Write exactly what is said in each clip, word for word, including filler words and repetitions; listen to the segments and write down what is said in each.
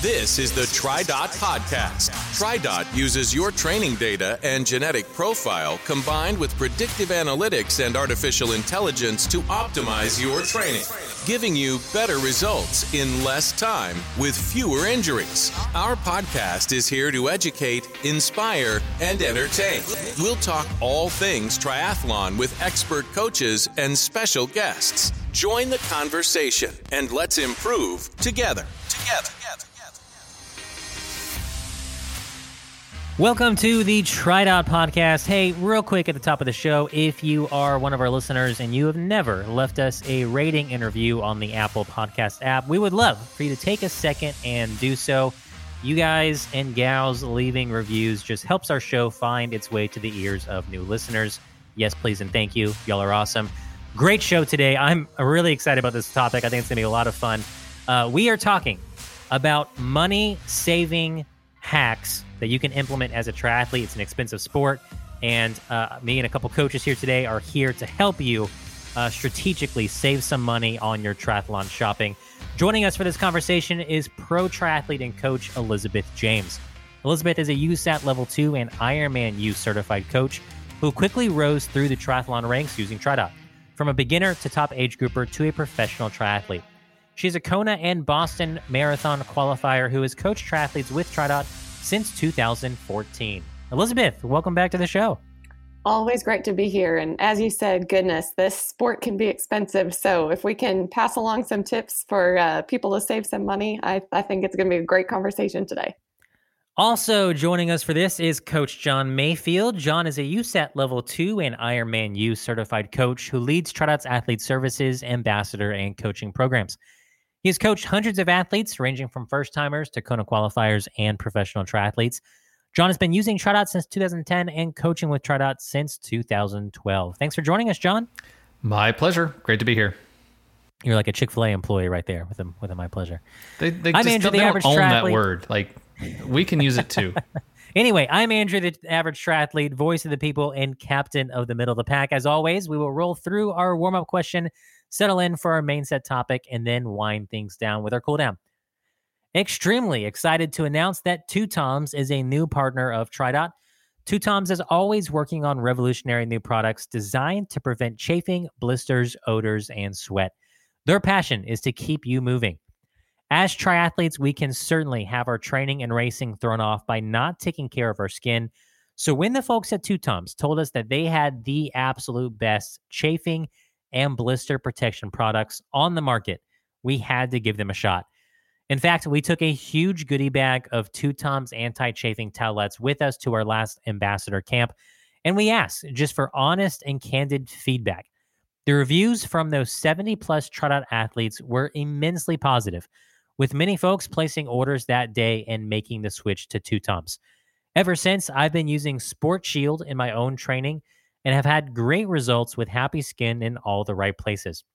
This is the TriDot Podcast. TriDot uses your training data and genetic profile combined with predictive analytics and artificial intelligence to optimize your training, giving you better results in less time with fewer injuries. Our podcast is here to educate, inspire, and entertain. We'll talk all things triathlon with expert coaches and special guests. Join the conversation and let's improve together. Together. Welcome to the TriDot Podcast. Hey, real quick at the top of the show, if you are one of our listeners and you have never left us a rating and review on the Apple Podcast app, we would love for you to take a second and do so. You guys and gals leaving reviews just helps our show find its way to the ears of new listeners. Yes, please, and thank you. Y'all are awesome. Great show today. I'm really excited about this topic. I think it's going to be a lot of fun. Uh, we are talking about money-saving hacks that you can implement as a triathlete. It's an expensive sport, and uh, me and a couple coaches here today are here to help you uh, strategically save some money on your triathlon shopping. Joining us for this conversation is pro triathlete and coach Elizabeth James. Elizabeth is a U S A T Level two and Ironman U certified coach who quickly rose through the triathlon ranks using TriDot, from a beginner to top age grouper to a professional triathlete. She's a Kona and Boston Marathon qualifier who has coached triathletes with TriDot since two thousand fourteen. Elizabeth, welcome back to the show. Always great to be here. And as you said, goodness, this sport can be expensive. So if we can pass along some tips for uh, people to save some money, I, I think it's going to be a great conversation today. Also joining us for this is Coach John Mayfield. John is a U S A T Level two and Ironman U certified coach who leads TriDot's Athlete Services, Ambassador, and coaching programs. He has coached hundreds of athletes, ranging from first-timers to Kona qualifiers and professional triathletes. John has been using TriDot since two thousand ten and coaching with TriDot since two thousand twelve. Thanks for joining us, John. My pleasure. Great to be here. You're like a Chick-fil-A employee right there with a, with a my pleasure. They, they I'm just Andrew, don't, the they average don't own triathlete. that word. Like, we can use it too. Anyway, I'm Andrew, the average triathlete, voice of the people, and captain of the middle of the pack. As always, we will roll through our warm-up question, settle in for our main set topic, and then wind things down with our cool down. Extremely excited to announce that Two Toms is a new partner of TriDot. Two Toms is always working on revolutionary new products designed to prevent chafing, blisters, odors, and sweat. Their passion is to keep you moving. As triathletes, we can certainly have our training and racing thrown off by not taking care of our skin. So when the folks at Two Toms told us that they had the absolute best chafing and blister protection products on the market, we had to give them a shot. In fact, we took a huge goodie bag of Two Toms anti-chafing towelettes with us to our last ambassador camp, and we asked just for honest and candid feedback. The reviews from those seventy plus TriDot athletes were immensely positive, with many folks placing orders that day and making the switch to Two Toms. Ever since, I've been using Sport Shield in my own training and have had great results with happy skin in all the right places.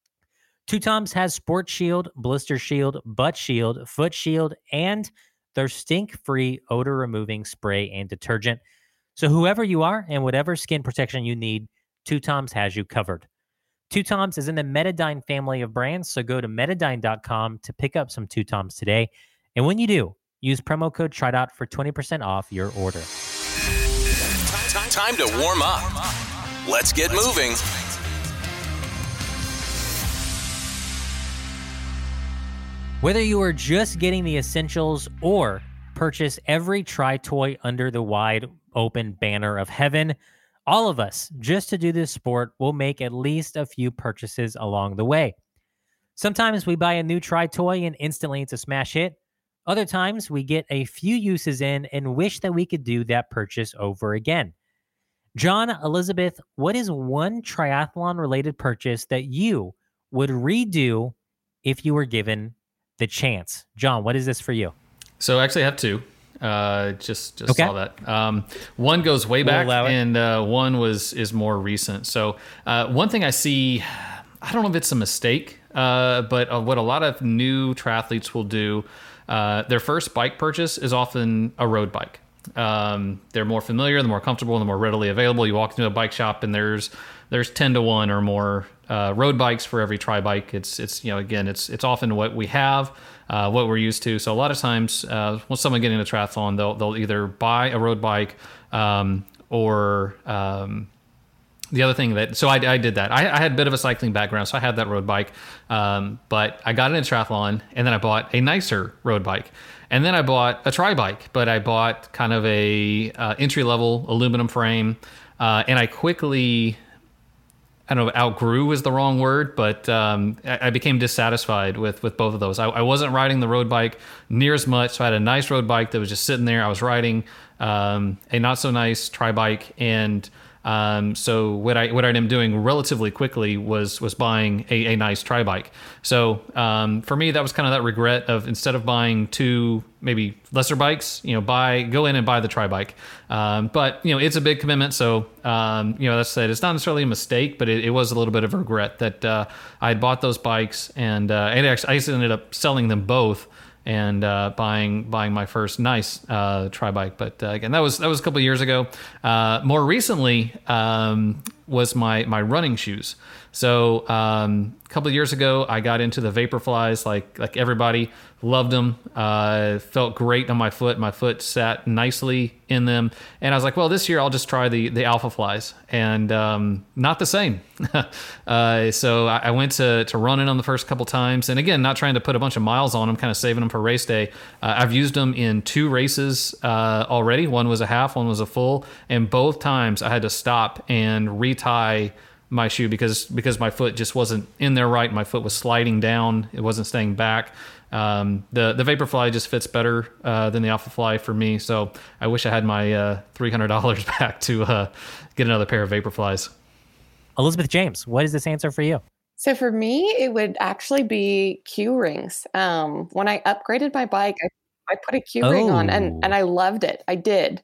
Two Toms has Sport Shield, Blister Shield, Butt Shield, Foot Shield, and their stink-free odor-removing spray and detergent. So whoever you are and whatever skin protection you need, Two Toms has you covered. Two Toms is in the Metadyne family of brands, so go to metadyne dot com to pick up some Two Toms today. And when you do, use promo code TriDot for twenty percent off your order. Time to warm up. Let's get moving. Whether you are just getting the essentials or purchase every tri-toy under the wide open banner of heaven, all of us, just to do this sport, will make at least a few purchases along the way. Sometimes we buy a new tri-toy and instantly it's a smash hit. Other times we get a few uses in and wish that we could do that purchase over again. John, Elizabeth, what is one triathlon-related purchase that you would redo if you were given the chance? John, what is this for you? So actually I have two. Uh, just just Okay. saw that. Um, one goes way We'll back, allow it. and uh, one was is more recent. So uh, one thing I see, I don't know if it's a mistake, uh, but uh, what a lot of new triathletes will do, uh, their first bike purchase is often a road bike. Um, they're more familiar, they're more comfortable, and they're more readily available. You walk into a bike shop and there's there's ten to one or more uh, road bikes for every tri bike. It's it's you know again it's it's often what we have. uh, what we're used to. So a lot of times, uh, when someone getting into triathlon, they'll they'll either buy a road bike um, or um, the other thing that, so I, I did that. I, I had a bit of a cycling background, so I had that road bike. Um, but I got into triathlon, and then I bought a nicer road bike. And then I bought a tri bike, but I bought kind of a uh, entry level aluminum frame. Uh, and I quickly, I don't know, outgrew is the wrong word, but um, I, I became dissatisfied with, with both of those. I, I wasn't riding the road bike near as much. So I had a nice road bike that was just sitting there. I was riding um, a not so nice tri bike, and Um, so what I what I ended up doing relatively quickly was was buying a, a nice tri bike. So um, for me, that was kind of that regret of, instead of buying two maybe lesser bikes, you know, buy go in and buy the tri bike. Um, but you know, it's a big commitment. So um, you know, that's said, it's not necessarily a mistake, but it, it was a little bit of a regret that uh, I had bought those bikes, and uh, and actually I just ended up selling them both and uh, buying buying my first nice uh, tri bike. But uh, again, that was that was a couple of years ago. Uh, more recently um, was my my running shoes. So um, a couple of years ago, I got into the Vaporflies, like like everybody. Loved them. Uh, felt great on my foot. My foot sat nicely in them. And I was like, well, this year I'll just try the the Alpha Flies. And um, not the same. uh, so I, I went to, to running them the first couple times. And again, not trying to put a bunch of miles on them, kind of saving them for race day. Uh, I've used them in two races uh, already. One was a half, one was a full. And both times I had to stop and retie my shoe because because my foot just wasn't in there right. My foot was sliding down. It wasn't staying back. Um, the the Vaporfly just fits better uh, than the Alpha Fly for me. So I wish I had my uh, three hundred dollars back to uh, get another pair of Vaporflies. Elizabeth James, what is this answer for you? So for me, it would actually be Q rings. Um, when I upgraded my bike, I, I put a Q oh. ring on, and and I loved it. I did,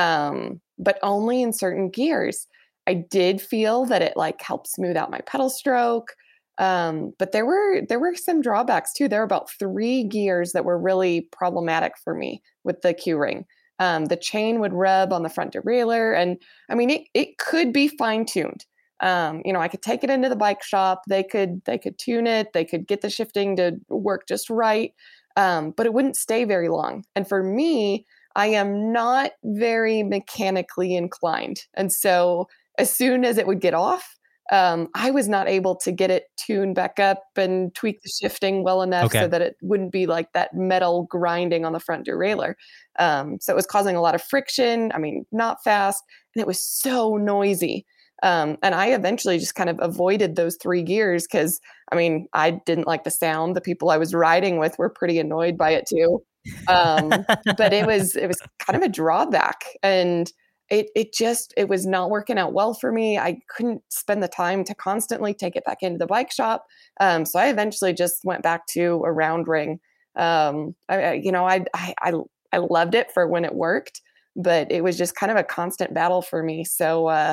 um, but only in certain gears. I did feel that it like helped smooth out my pedal stroke. Um, but there were there were some drawbacks too. There were about three gears that were really problematic for me with the Q ring. Um, the chain would rub on the front derailleur, and I mean it it could be fine tuned. Um, you know, I could take it into the bike shop. They could they could tune it. They could get the shifting to work just right. Um, but it wouldn't stay very long. And for me, I am not very mechanically inclined, and so as soon as it would get off, um, I was not able to get it tuned back up and tweak the shifting well enough okay. so that it wouldn't be like that metal grinding on the front derailleur. Um, so it was causing a lot of friction. I mean, not fast. And it was so noisy. Um, and I eventually just kind of avoided those three gears because, I mean, I didn't like the sound. The people I was riding with were pretty annoyed by it too. Um, but it was, it was kind of a drawback. And It it just, it was not working out well for me. I couldn't spend the time to constantly take it back into the bike shop. Um, so I eventually just went back to a round ring. Um, I, you know, I, I, I loved it for when it worked, but it was just kind of a constant battle for me. So uh,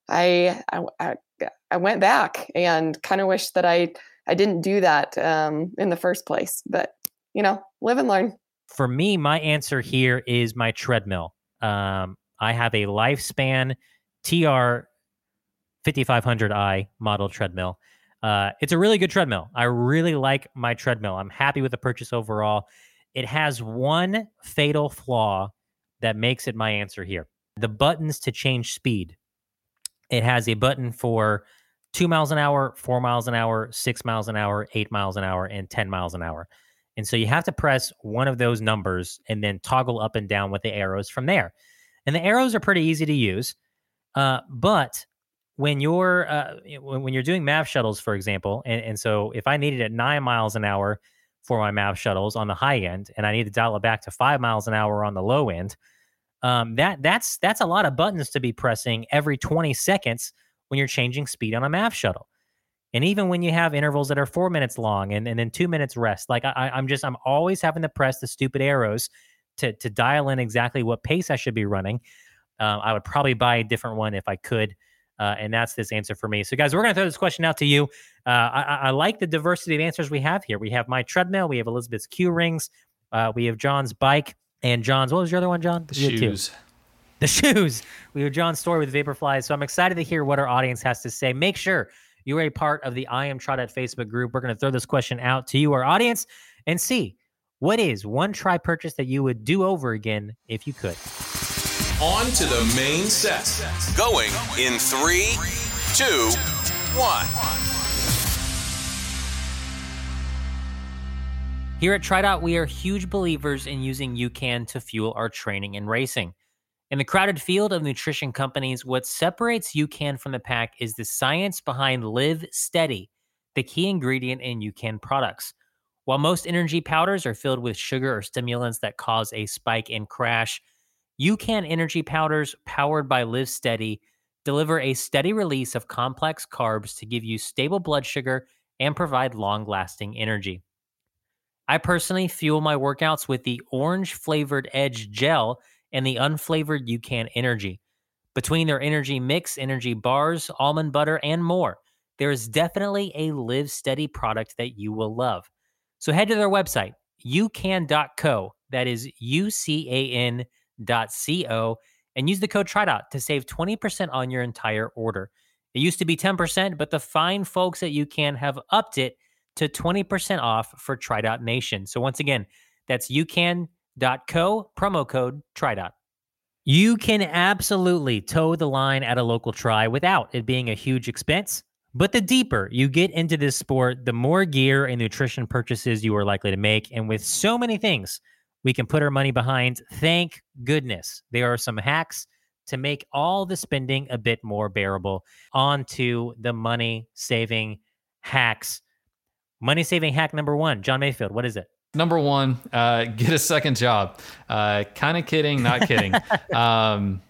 I, I, I went back and kind of wish that I, I didn't do that um, in the first place, but you know, live and learn. For me, my answer here is my treadmill. Um, I have a Lifespan T R fifty-five hundred i model treadmill. Uh, it's a really good treadmill. I really like my treadmill. I'm happy with the purchase overall. It has one fatal flaw that makes it my answer here. The buttons to change speed. It has a button for two miles an hour, four miles an hour, six miles an hour, eight miles an hour, and ten miles an hour. And so you have to press one of those numbers and then toggle up and down with the arrows from there. And the arrows are pretty easy to use, uh, but when you're uh, when, when you're doing M A V shuttles, for example, and, and so if I needed it nine miles an hour for my M A V shuttles on the high end, and I need to dial it back to five miles an hour on the low end, um, that that's that's a lot of buttons to be pressing every twenty seconds when you're changing speed on a M A V shuttle. And even when you have intervals that are four minutes long and, and then two minutes rest, like I, I'm just I'm always having to press the stupid arrows to to dial in exactly what pace I should be running. Um, I would probably buy a different one if I could. Uh, and that's this answer for me. So guys, we're going to throw this question out to you. Uh, I, I like the diversity of answers we have here. We have my treadmill. We have Elizabeth's Q rings. Uh, we have John's bike and John's, what was your other one, John? The shoes. The shoes. We have John's story with Vaporflies. So I'm excited to hear what our audience has to say. Make sure you're a part of the I Am Trot At Facebook group. We're going to throw this question out to you, our audience, and see What is one try purchase that you would do over again if you could? On to the main set. Going in three, two, one. Here at TriDot, we are huge believers in using UCAN to fuel our training and racing. In the crowded field of nutrition companies, what separates UCAN from the pack is the science behind Live Steady, the key ingredient in UCAN products. While most energy powders are filled with sugar or stimulants that cause a spike and crash, UCAN energy powders, powered by Live Steady, deliver a steady release of complex carbs to give you stable blood sugar and provide long-lasting energy. I personally fuel my workouts with the orange-flavored Edge Gel and the unflavored UCAN Energy. Between their energy mix, energy bars, almond butter, and more, there is definitely a Live Steady product that you will love. So head to their website, u can dot co, that is U C A N dot C O, and use the code TriDot to save twenty percent on your entire order. It used to be ten percent, but the fine folks at UCAN have upped it to twenty percent off for TriDot Nation. So once again, that's u can dot co, promo code TriDot. You can absolutely toe the line at a local tri without it being a huge expense. But the deeper you get into this sport, the more gear and nutrition purchases you are likely to make. And with so many things we can put our money behind, thank goodness there are some hacks to make all the spending a bit more bearable. On to the money-saving hacks. Money-saving hack number one, John Mayfield, what is it? Number one, uh, get a second job. Uh, kind of kidding, not kidding. um,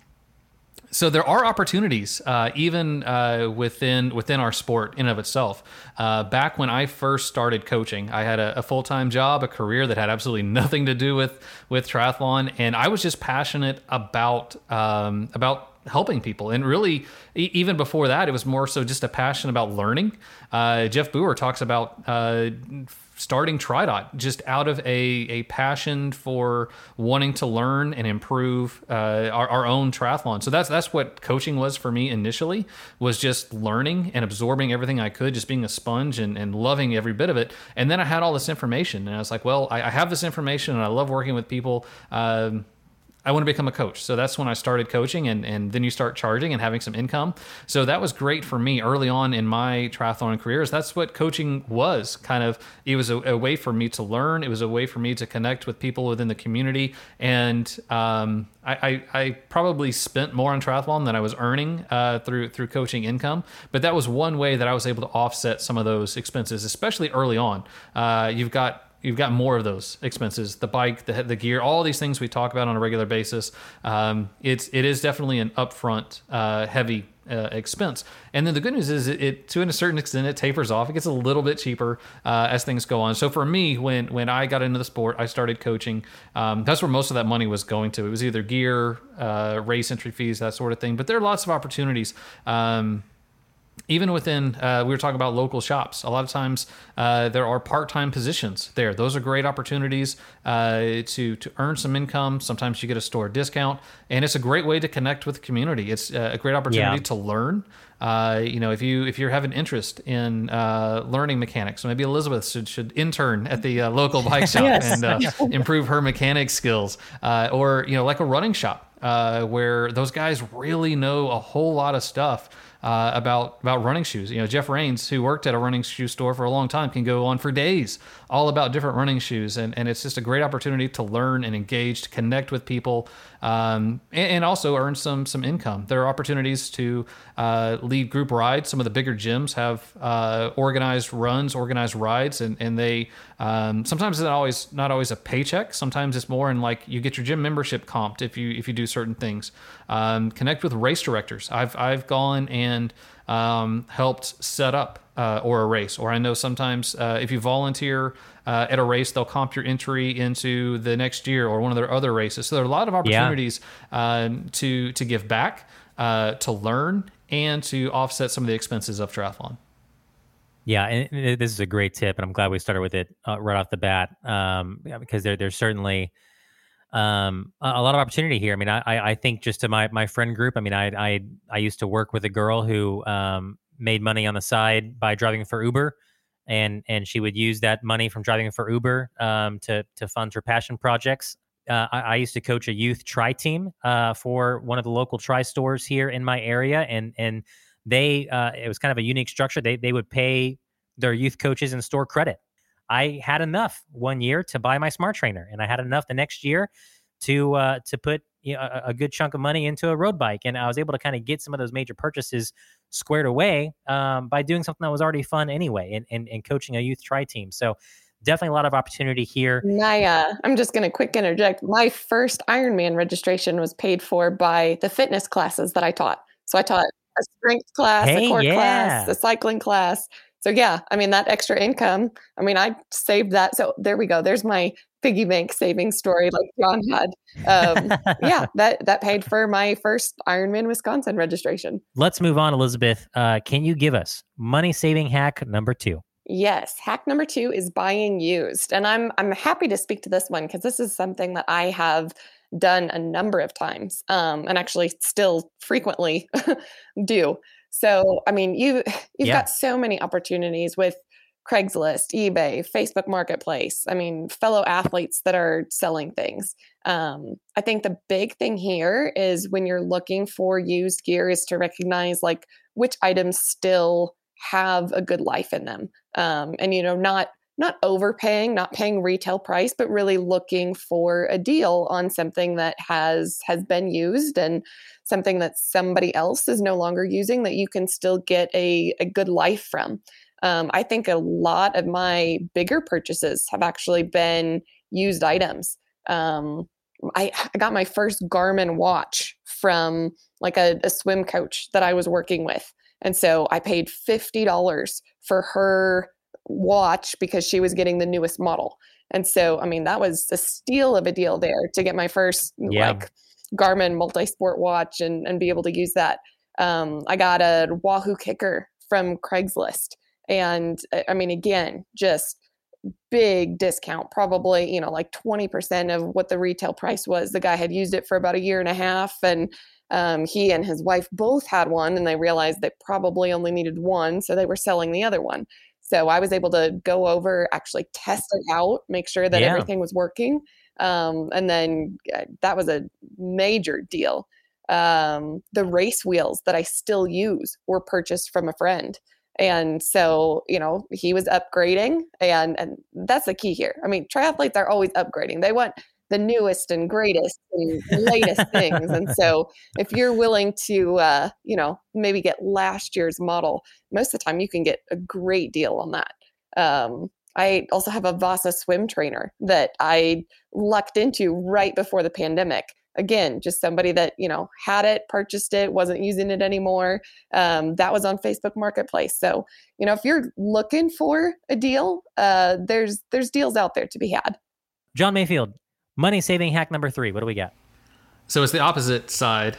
so there are opportunities, uh, even uh, within within our sport in and of itself. Uh, back when I first started coaching, I had a, a full-time job, a career that had absolutely nothing to do with with triathlon, and I was just passionate about um, about helping people. And really, e- even before that, it was more so just a passion about learning. Uh, Jeff Boer talks about uh, starting TriDot just out of a, a passion for wanting to learn and improve uh, our, our own triathlon. So that's that's what coaching was for me initially, was just learning and absorbing everything I could, just being a sponge and, and loving every bit of it. And then I had all this information, and I was like, well, I, I have this information, and I love working with people. Um, I want to become a coach. So that's when I started coaching, and, and then you start charging and having some income. So that was great for me early on in my triathlon careers. That's what coaching was. Kind of, it was a, a way for me to learn. It was a way for me to connect with people within the community. And um, I, I, I probably spent more on triathlon than I was earning uh, through through coaching income. But that was one way that I was able to offset some of those expenses, especially early on. Uh, you've got You've got more of those expenses, the bike, the the gear, all these things we talk about on a regular basis. Um, it's it is definitely an upfront uh, heavy uh, expense. And then the good news is it, it to a certain extent it tapers off. It gets a little bit cheaper uh, as things go on. So for me, when when I got into the sport, I started coaching. Um, that's where most of that money was going to. It was either gear, uh, race entry fees, that sort of thing. But there are lots of opportunities. Um, Even within, uh, we were talking about local shops. A lot of times uh, there are part-time positions there. Those are great opportunities uh, to to earn some income. Sometimes you get a store discount, and it's a great way to connect with the community. It's a great opportunity Yeah. to learn. Uh, you know, if you if you have an interest in uh, learning mechanics, so maybe Elizabeth should should intern at the uh, local bike shop Yes. and uh, improve her mechanics skills, uh, or you know, like a running shop uh, where those guys really know a whole lot of stuff. Uh, about about running shoes. You know, Jeff Rains, who worked at a running shoe store for a long time, can go on for days all about different running shoes. And, and it's just a great opportunity to learn and engage, to connect with people, um, and, and also earn some some income. There are opportunities to uh, lead group rides. Some of the bigger gyms have uh, organized runs, organized rides, and, and they um, sometimes it's not always not always a paycheck. Sometimes it's more in like you get your gym membership comped if you if you do certain things. Um, connect with race directors. I've I've gone and and um, helped set up uh, or a race. Or I know sometimes uh, if you volunteer uh, at a race, they'll comp your entry into the next year or one of their other races. So there are a lot of opportunities yeah. um, to to give back, uh, to learn, and to offset some of the expenses of triathlon. Yeah, and this is a great tip, and I'm glad we started with it uh, right off the bat um, because there, there's certainly um a, a lot of opportunity here. I mean, I I think just to my my friend group, I mean, I I I used to work with a girl who um made money on the side by driving for Uber, and and she would use that money from driving for Uber um, to to fund her passion projects. Uh, I, I used to coach a youth tri team uh, for one of the local tri stores here in my area, and and they uh, it was kind of a unique structure. They they would pay their youth coaches in store credit. I had enough one year to buy my smart trainer, and I had enough the next year to uh, to put you know, a, a good chunk of money into a road bike, and I was able to kind of get some of those major purchases squared away um, by doing something that was already fun anyway, and and, and coaching a youth tri team. So definitely a lot of opportunity here. My, uh, I'm just going to quick interject. My first Ironman registration was paid for by the fitness classes that I taught. So I taught a strength class, hey, a core yeah. class, a cycling class. So yeah, I mean, that extra income, I mean, I saved that. So there we go. There's my piggy bank saving story like John had. Um, yeah, that, that paid for my first Ironman Wisconsin registration. Let's move on, Elizabeth. Uh, can you give us money saving hack number two? Yes. Hack number two is buying used. And I'm I'm happy to speak to this one because this is something that I have done a number of times um, and actually still frequently do. So, I mean, you, you've yeah. got so many opportunities with Craigslist, eBay, Facebook Marketplace. I mean, fellow athletes that are selling things. Um, I think the big thing here is when you're looking for used gear is to recognize like which items still have a good life in them. Um, and, you know, not, not overpaying, not paying retail price, but really looking for a deal on something that has, has been used and something that somebody else is no longer using that you can still get a, a good life from. Um, I think a lot of my bigger purchases have actually been used items. Um, I, I got my first Garmin watch from like a, a swim coach that I was working with. And so I paid fifty dollars for her watch because she was getting the newest model. And so, I mean, that was a steal of a deal there to get my first yeah. like Garmin multi-sport watch and, and be able to use that. Um, I got a Wahoo Kicker from Craigslist. And I mean, again, just big discount, probably, you know, like twenty percent of what the retail price was. The guy had used it for about a year and a half. And um, he and his wife both had one, and they realized they probably only needed one. So they were selling the other one. So I was able to go over, actually test it out, make sure that yeah. everything was working. Um, and then uh, that was a major deal. Um, the race wheels that I still use were purchased from a friend. And so, you know, he was upgrading, and, and that's the key here. I mean, triathletes are always upgrading. They want the newest and greatest and latest things. And so if you're willing to, uh, you know, maybe get last year's model, most of the time you can get a great deal on that. Um, I also have a Vasa swim trainer that I lucked into right before the pandemic. Again, just somebody that, you know, had it, purchased it, wasn't using it anymore. Um, that was on Facebook Marketplace. So, you know, if you're looking for a deal, uh, there's there's deals out there to be had. John Mayfield, money saving hack number three. What do we got? So it's the opposite side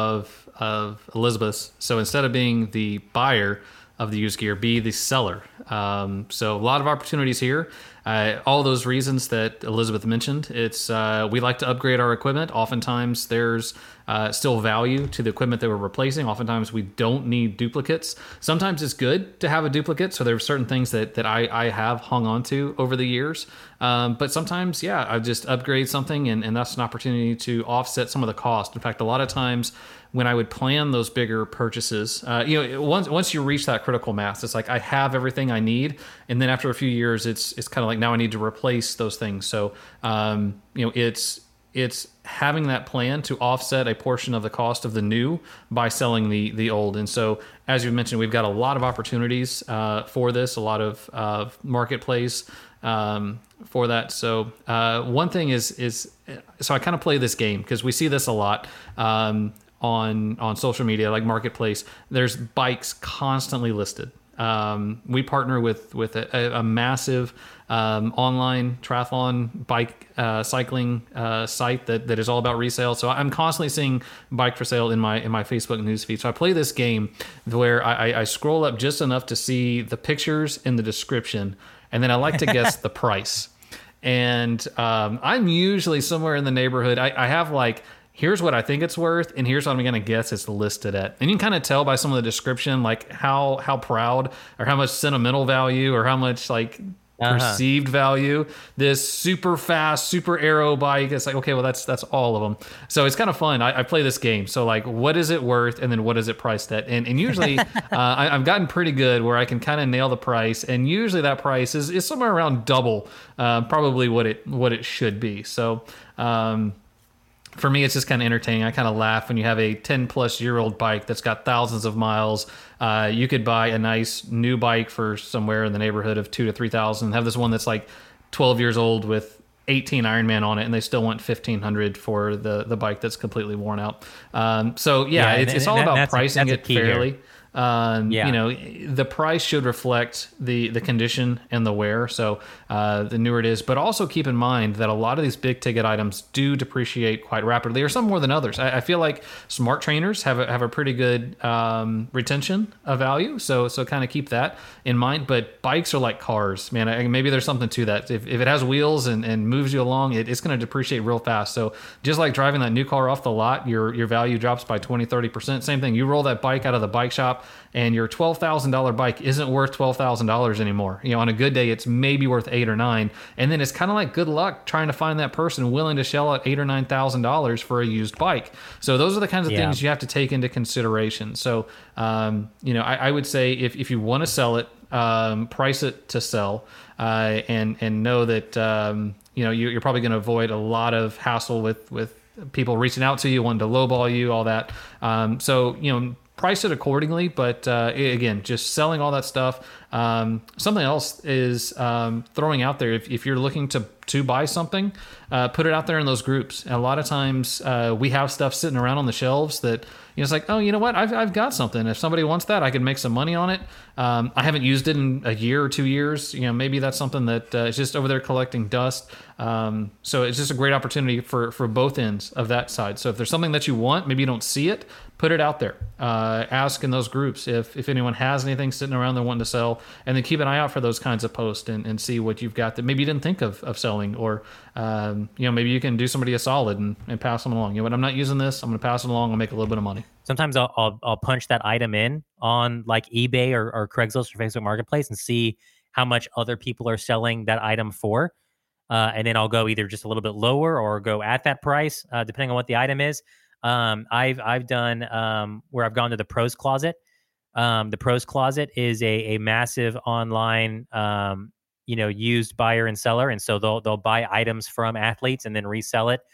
of of Elizabeth's. So instead of being the buyer of the used gear, be the seller. Um, so a lot of opportunities here. Uh, all those reasons that Elizabeth mentioned. It's uh, we like to upgrade our equipment. Oftentimes there's uh, still value to the equipment that we're replacing. Oftentimes we don't need duplicates. Sometimes it's good to have a duplicate. So there are certain things that, that I, I have hung on to over the years. Um, but sometimes, yeah, I just upgrade something and, and that's an opportunity to offset some of the cost. In fact, a lot of times when I would plan those bigger purchases, uh, you know, once once you reach that critical mass, it's like I have everything I need, and then after a few years, it's it's kind of like now I need to replace those things. So, um, you know, it's it's having that plan to offset a portion of the cost of the new by selling the the old. And so, as you mentioned, we've got a lot of opportunities uh, for this, a lot of uh, marketplace um, for that. So, uh, one thing is is so I kind of play this game because we see this a lot. Um, on on social media like Marketplace. There's bikes constantly listed. Um, we partner with with a, a massive um, online triathlon bike uh, cycling uh, site that, that is all about resale. So I'm constantly seeing bike for sale in my in my Facebook newsfeed. So I play this game where I, I scroll up just enough to see the pictures and the description, and then I like to guess the price. And um, I'm usually somewhere in the neighborhood. I, I have like here's what I think it's worth, and here's what I'm going to guess it's listed at. And you can kind of tell by some of the description, like how how proud or how much sentimental value or how much like uh-huh. perceived value this super fast, super aero bike. It's like, okay, well that's that's all of them. So it's kind of fun. I, I play this game. So like, what is it worth, and then what is it priced at? And and usually, uh, I, I've gotten pretty good where I can kind of nail the price, and usually that price is is somewhere around double, uh, probably what it what it should be. So. Um, For me, it's just kind of entertaining. I kind of laugh when you have a ten plus year old bike that's got thousands of miles. Uh, you could buy a nice new bike for somewhere in the neighborhood of two to three thousand. Have this one that's like twelve years old with eighteen Ironman on it, and they still want fifteen hundred for the the bike that's completely worn out. Um, so yeah, yeah it's, it's all that, about pricing it fairly. Here. Um, yeah. You know, the price should reflect the, the condition and the wear. So uh, the newer it is, but also keep in mind that a lot of these big ticket items do depreciate quite rapidly, or some more than others. I, I feel like smart trainers have a, have a pretty good um, retention of value. So so kind of keep that in mind. But bikes are like cars, man. I, maybe there's something to that. If, if it has wheels and, and moves you along, it, it's going to depreciate real fast. So just like driving that new car off the lot, your your value drops by twenty, thirty percent. Same thing. You roll that bike out of the bike shop, and your twelve thousand dollars bike isn't worth twelve thousand dollars anymore. You know, on a good day, it's maybe worth eight or nine. And then it's kind of like good luck trying to find that person willing to shell out eight or nine thousand dollars for a used bike. So those are the kinds of yeah. things you have to take into consideration. So, um, you know, I, I would say if, if you want to sell it, um, price it to sell, uh, and, and know that, um, you know, you, you're probably going to avoid a lot of hassle with, with people reaching out to you, wanting to lowball you, all that. Um, so, you know, price it accordingly, but uh, again, just selling all that stuff. Um, something else is um, throwing out there, if, if you're looking to to buy something, uh, put it out there in those groups. And a lot of times uh, we have stuff sitting around on the shelves that, you know, it's like, oh, you know what, I've I've got something. If somebody wants that, I can make some money on it. Um, I haven't used it in a year or two years. You know, maybe that's something that uh, is just over there collecting dust. Um, so it's just a great opportunity for, for both ends of that side. So if there's something that you want, maybe you don't see it, put it out there. Uh, ask in those groups if, if anyone has anything sitting around they're wanting to sell, and then keep an eye out for those kinds of posts and, and see what you've got that maybe you didn't think of, of selling, or, um, you know, maybe you can do somebody a solid and, and pass them along. You know what, I'm not using this, I'm going to pass it along, I'll make a little bit of money. Sometimes I'll, I'll, I'll punch that item in on like eBay or, or Craigslist or Facebook Marketplace and see how much other people are selling that item for. Uh, and then I'll go either just a little bit lower or go at that price, uh, depending on what the item is. Um, I've I've done um, where I've gone to the Pros Closet. Um, the Pros Closet is a a massive online, um, you know, used buyer and seller, and so they'll they'll buy items from athletes and then resell it,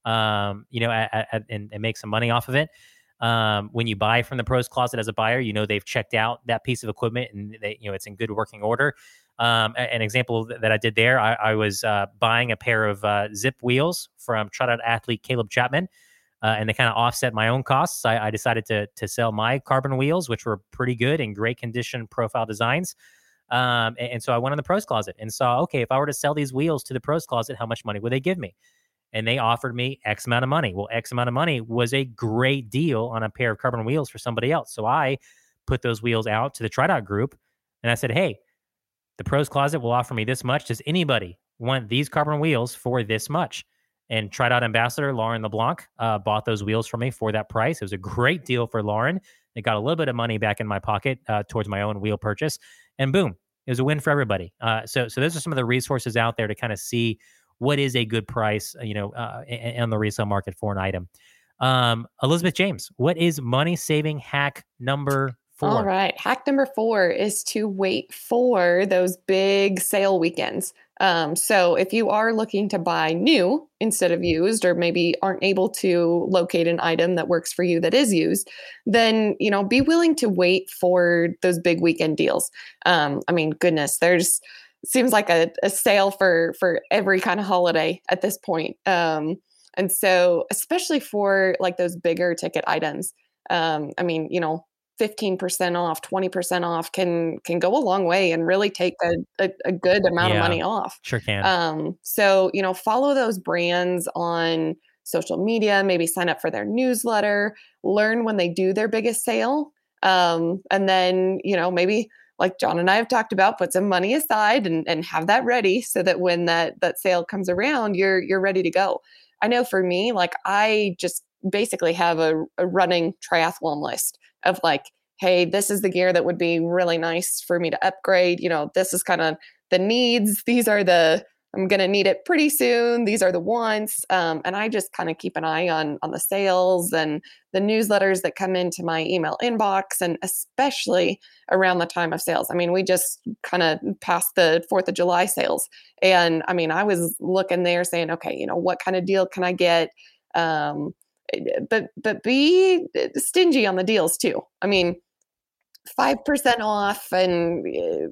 um, you know, at, at, and, and make some money off of it. Um, when you buy from the Pros Closet as a buyer, you know they've checked out that piece of equipment and they, you know, it's in good working order. Um, an example that I did there, I, I was uh, buying a pair of uh, Zip wheels from tryout athlete Caleb Chapman, uh, and they kind of offset my own costs. I, I decided to to sell my carbon wheels, which were pretty good and great condition profile designs. Um, and, and so I went on the Pros Closet and saw, okay, if I were to sell these wheels to the Pros Closet, how much money would they give me? And they offered me X amount of money. Well, X amount of money was a great deal on a pair of carbon wheels for somebody else. So I put those wheels out to the TriDot group, and I said, hey, the Pros Closet will offer me this much. Does anybody want these carbon wheels for this much? And TriDot ambassador Lauren LeBlanc uh, bought those wheels for me for that price. It was a great deal for Lauren. It got a little bit of money back in my pocket uh, towards my own wheel purchase. And boom, it was a win for everybody. Uh, so, so those are some of the resources out there to kind of see what is a good price, you know, uh, on the resale market for an item. Um, Elizabeth James, what is money saving hack number four? All right. Hack number four is to wait for those big sale weekends. Um, so if you are looking to buy new instead of used, or maybe aren't able to locate an item that works for you that is used, then, you know, be willing to wait for those big weekend deals. Um, I mean, goodness, there's seems like a, a sale for, for every kind of holiday at this point. Um, and so, especially for like those bigger ticket items, um, I mean, you know, fifteen percent off, twenty percent off can, can go a long way and really take a, a, a good amount yeah, of money off. Sure can. Um, so, you know, follow those brands on social media, maybe sign up for their newsletter, learn when they do their biggest sale. Um, and then, you know, maybe like John and I have talked about, put some money aside and, and have that ready so that when that, that sale comes around, you're, you're ready to go. I know for me, like I just basically have a, a running triathlon list of like, hey, this is the gear that would be really nice for me to upgrade. You know, this is kind of the needs. These are the, I'm going to need it pretty soon. These are the wants. Um, and I just kind of keep an eye on, on the sales and the newsletters that come into my email inbox, and especially around the time of sales. I mean, we just kind of passed the fourth of July sales. And I mean, I was looking there saying, okay, you know, what kind of deal can I get? Um, but, but be stingy on the deals too. I mean, five percent off and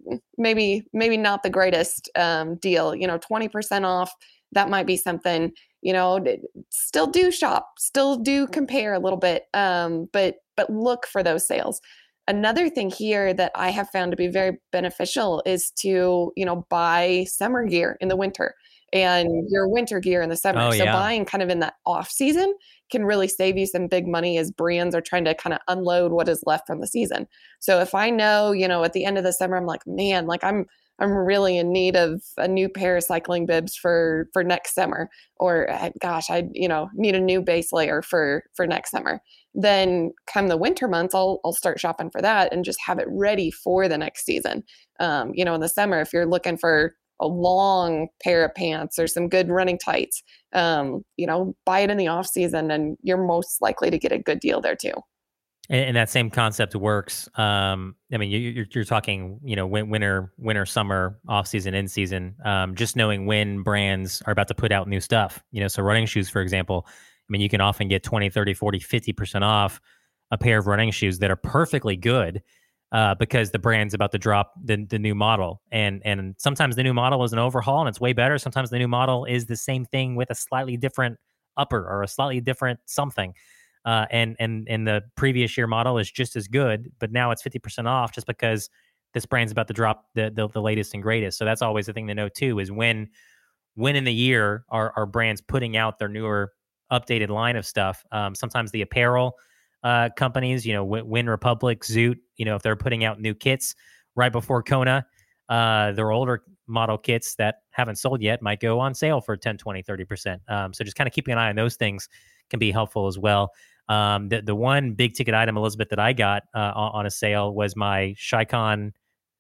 maybe, maybe not the greatest um, deal, you know, twenty percent off. That might be something, you know, still do shop, still do compare a little bit. Um, but, but look for those sales. Another thing here that I have found to be very beneficial is to, you know, buy summer gear in the winter and your winter gear in the summer. Oh, so yeah. buying kind of in that off season can really save you some big money as brands are trying to kind of unload what is left from the season. So if I know, you know, at the end of the summer, I'm like, man, like I'm, I'm really in need of a new pair of cycling bibs for, for next summer, or gosh, I, you know, need a new base layer for, for next summer. Then come the winter months, I'll, I'll start shopping for that and just have it ready for the next season. Um, you know, in the summer, if you're looking for a long pair of pants or some good running tights, um, you know, buy it in the off season and you're most likely to get a good deal there too. And, and that same concept works. Um, I mean, you, you're, you're talking, you know, win- winter, winter, summer, off season, in season, um, just knowing when brands are about to put out new stuff, you know, so running shoes, for example, I mean, you can often get twenty, thirty, forty, fifty percent off a pair of running shoes that are perfectly good. Uh, because the brand's about to drop the the new model, and and sometimes the new model is an overhaul and it's way better. Sometimes the new model is the same thing with a slightly different upper or a slightly different something, uh, and and and the previous year model is just as good, but now it's fifty percent off just because this brand's about to drop the, the the latest and greatest. So that's always the thing to know too, is when when in the year are are brands putting out their newer updated line of stuff. Um, sometimes the apparel Uh, companies, you know, Win Republic, Zoot, you know, if they're putting out new kits right before Kona, uh, their older model kits that haven't sold yet might go on sale for ten, twenty, thirty percent. Um, so just kind of keeping an eye on those things can be helpful as well. Um, the, the one big ticket item, Elizabeth, that I got uh, on, on a sale was my Shicon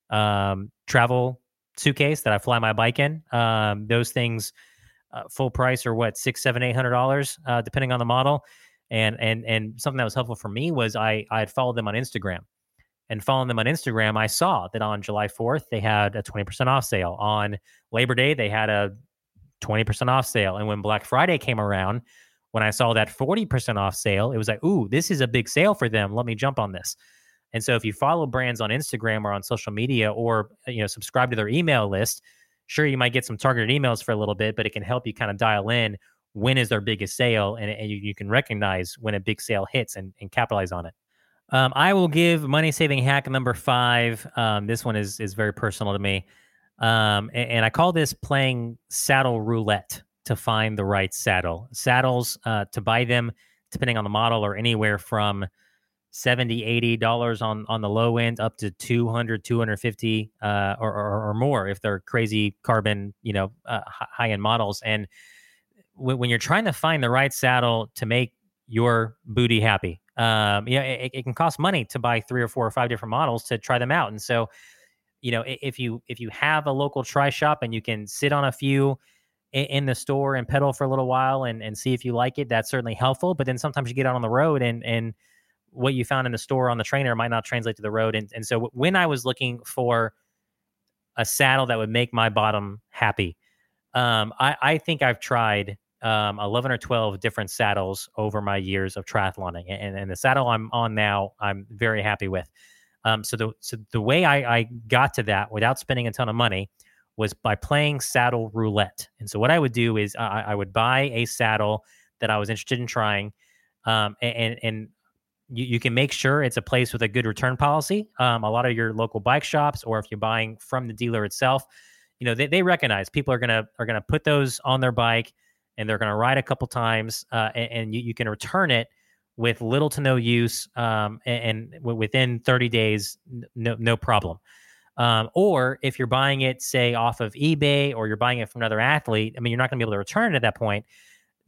um, travel suitcase that I fly my bike in. Um, those things, uh, full price are what, six, seven, eight hundred dollars, uh, depending on the model. And and and something that was helpful for me was I I had followed them on Instagram, and following them on Instagram, I saw that on July fourth they had a twenty percent off sale. On Labor Day they had a twenty percent off sale, and when Black Friday came around, when I saw that forty percent off sale, it was like, ooh, this is a big sale for them. Let me jump on this. And so if you follow brands on Instagram or on social media, or you know subscribe to their email list, sure, you might get some targeted emails for a little bit, but it can help you kind of dial in when is their biggest sale, and, and you, you can recognize when a big sale hits and, and capitalize on it. Um, I will give money-saving hack number five. Um, this one is is very personal to me. Um, and, and I call this playing saddle roulette to find the right saddle. Saddles, uh, to buy them, depending on the model, are anywhere from seventy dollars, eighty dollars on, on the low end up to two hundred dollars, two hundred fifty dollars uh, or, or, or more if they're crazy carbon, you know, uh, high-end models. And when you're trying to find the right saddle to make your booty happy, um, you know, it, it can cost money to buy three or four or five different models to try them out. And so, you know, if you if you have a local try shop and you can sit on a few in, in the store and pedal for a little while and, and see if you like it, that's certainly helpful. But then sometimes you get out on the road and and what you found in the store on the trainer might not translate to the road. And, and so when I was looking for a saddle that would make my bottom happy, um, I, I think I've tried Um, eleven or twelve different saddles over my years of triathloning, and, and the saddle I'm on now, I'm very happy with. Um, so the so the way I, I got to that without spending a ton of money was by playing saddle roulette. And so what I would do is I, I would buy a saddle that I was interested in trying, um, and and you, you can make sure it's a place with a good return policy. Um, a lot of your local bike shops, or if you're buying from the dealer itself, you know they, they recognize people are gonna are gonna put those on their bike, and they're going to ride a couple times, uh, and, and you, you can return it with little to no use, um, and, and w- within thirty days, no no problem. Um, or if you're buying it, say, off of eBay, or you're buying it from another athlete, I mean, you're not going to be able to return it at that point.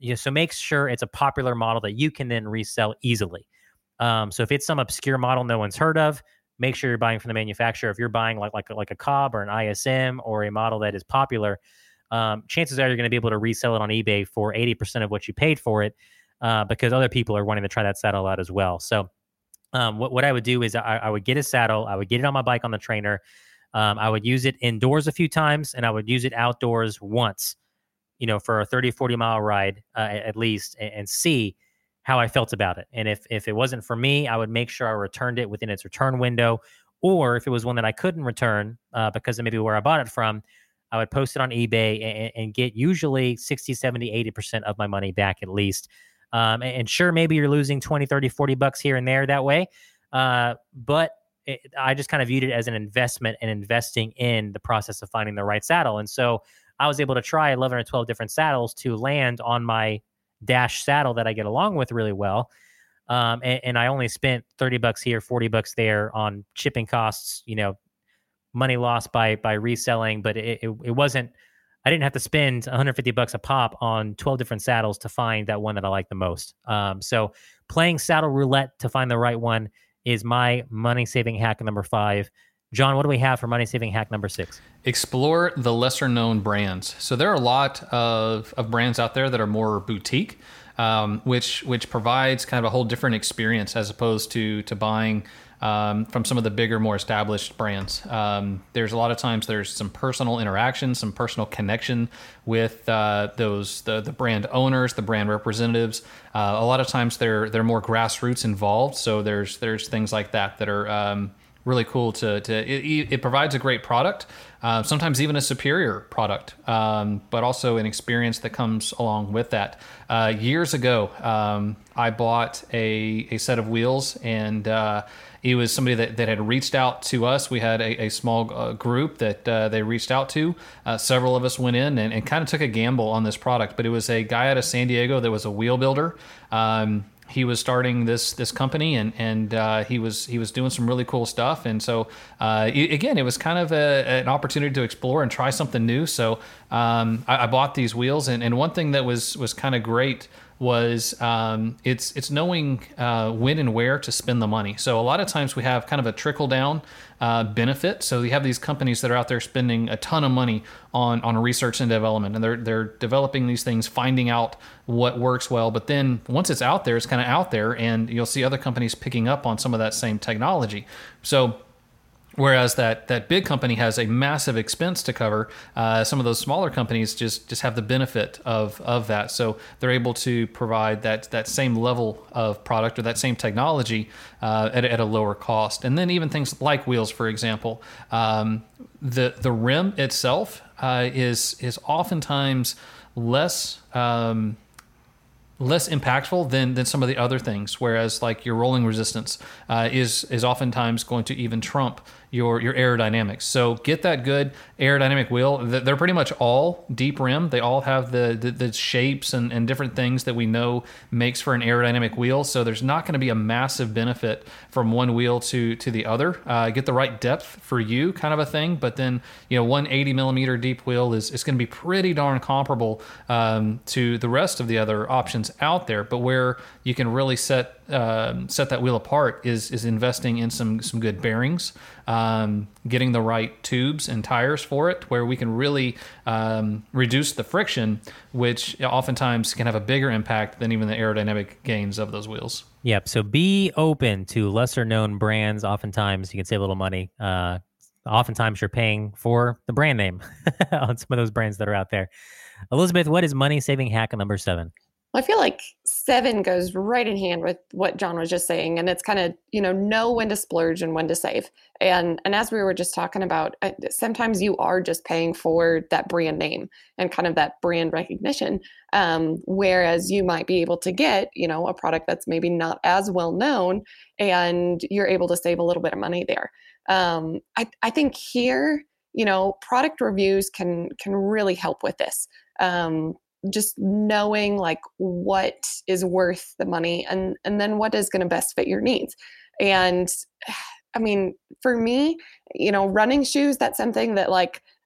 you know, so make sure it's a popular model that you can then resell easily. Um, so if it's some obscure model no one's heard of, make sure you're buying from the manufacturer. If you're buying like like like a Cobb or an I S M or a model that is popular, um, chances are you're going to be able to resell it on eBay for eighty percent of what you paid for it, uh, because other people are wanting to try that saddle out as well. So um, what, what I would do is I, I would get a saddle. I would get it on my bike on the trainer. Um, I would use it indoors a few times, and I would use it outdoors once, you know, for a thirty, forty mile ride uh, at least, and, and see how I felt about it. And if if it wasn't for me, I would make sure I returned it within its return window. Or if it was one that I couldn't return uh, because of maybe where I bought it from, I would post it on eBay and, and get usually sixty, seventy, eighty percent of my money back at least. Um, and, and sure, maybe you're losing twenty, thirty, forty bucks here and there that way. Uh, but it, I just kind of viewed it as an investment and investing in the process of finding the right saddle. And so I was able to try eleven or twelve different saddles to land on my Dash saddle that I get along with really well. Um, and, and I only spent thirty bucks here, forty bucks there on shipping costs, you know, money lost by, by reselling, but it, it, it wasn't, I didn't have to spend one hundred fifty bucks a pop on twelve different saddles to find that one that I like the most. Um, so playing saddle roulette to find the right one is my money saving hack number five. John, what do we have for money saving hack number six? Explore the lesser known brands. So there are a lot of, of brands out there that are more boutique, um, which which provides kind of a whole different experience as opposed to to buying um, from some of the bigger, more established brands. Um, there's a lot of times there's some personal interaction, some personal connection with uh, those the the brand owners, the brand representatives. Uh, a lot of times they're they're more grassroots involved. So there's there's things like that that are um, really cool to, to it, it provides a great product, uh, sometimes even a superior product, um, but also an experience that comes along with that. Uh, years ago, um, I bought a, a set of wheels, and uh, it was somebody that, that had reached out to us. We had a, a small uh, group that uh, they reached out to. Uh, several of us went in and, and kind of took a gamble on this product, but it was a guy out of San Diego that was a wheel builder. Um, He was starting this this company, and and uh, he was he was doing some really cool stuff. And so uh, it, again, it was kind of a, an opportunity to explore and try something new. So um, I, I bought these wheels, and, and one thing that was was kind of great was um, it's it's knowing uh, when and where to spend the money. So a lot of times we have kind of a trickle down uh, benefit. So you have these companies that are out there spending a ton of money on on research and development, and they're they're developing these things, finding out what works well. But then once it's out there, it's kind of out there, and you'll see other companies picking up on some of that same technology. So whereas that that big company has a massive expense to cover, uh, some of those smaller companies just just have the benefit of of that. So they're able to provide that that same level of product or that same technology uh, at, at a lower cost. And then even things like wheels, for example, um, the the rim itself uh, is is oftentimes less Um, less impactful than than some of the other things, whereas like your rolling resistance uh, is is oftentimes going to even trump your your aerodynamics. So get that good aerodynamic wheel. They're pretty much all deep rim. They all have the the, the shapes and, and different things that we know makes for an aerodynamic wheel. So there's not going to be a massive benefit from one wheel to to the other. Uh, get the right depth for you, kind of a thing. But then you know, one eighty millimeter deep wheel is is going to be pretty darn comparable um, to the rest of the other options out there. But where you can really set um, set that wheel apart is is investing in some some good bearings, um, getting the right tubes and tires for it, where we can really um, reduce the friction, which oftentimes can have a bigger impact than even the aerodynamic gains of those wheels. Yep. So be open to lesser known brands. Oftentimes you can save a little money. Uh, oftentimes you're paying for the brand name on some of those brands that are out there. Elizabeth, what is money saving hack number seven? I feel like seven goes right in hand with what John was just saying. And it's kind of, you know, know when to splurge and when to save. And and as we were just talking about, sometimes you are just paying for that brand name and kind of that brand recognition. Um, whereas you might be able to get, you know, a product that's maybe not as well known, and you're able to save a little bit of money there. Um, I, I think here, you know, product reviews can can really help with this. Um, just knowing like what is worth the money, and and then what is going to best fit your needs. And I mean, for me, you know, running shoes, that's something that like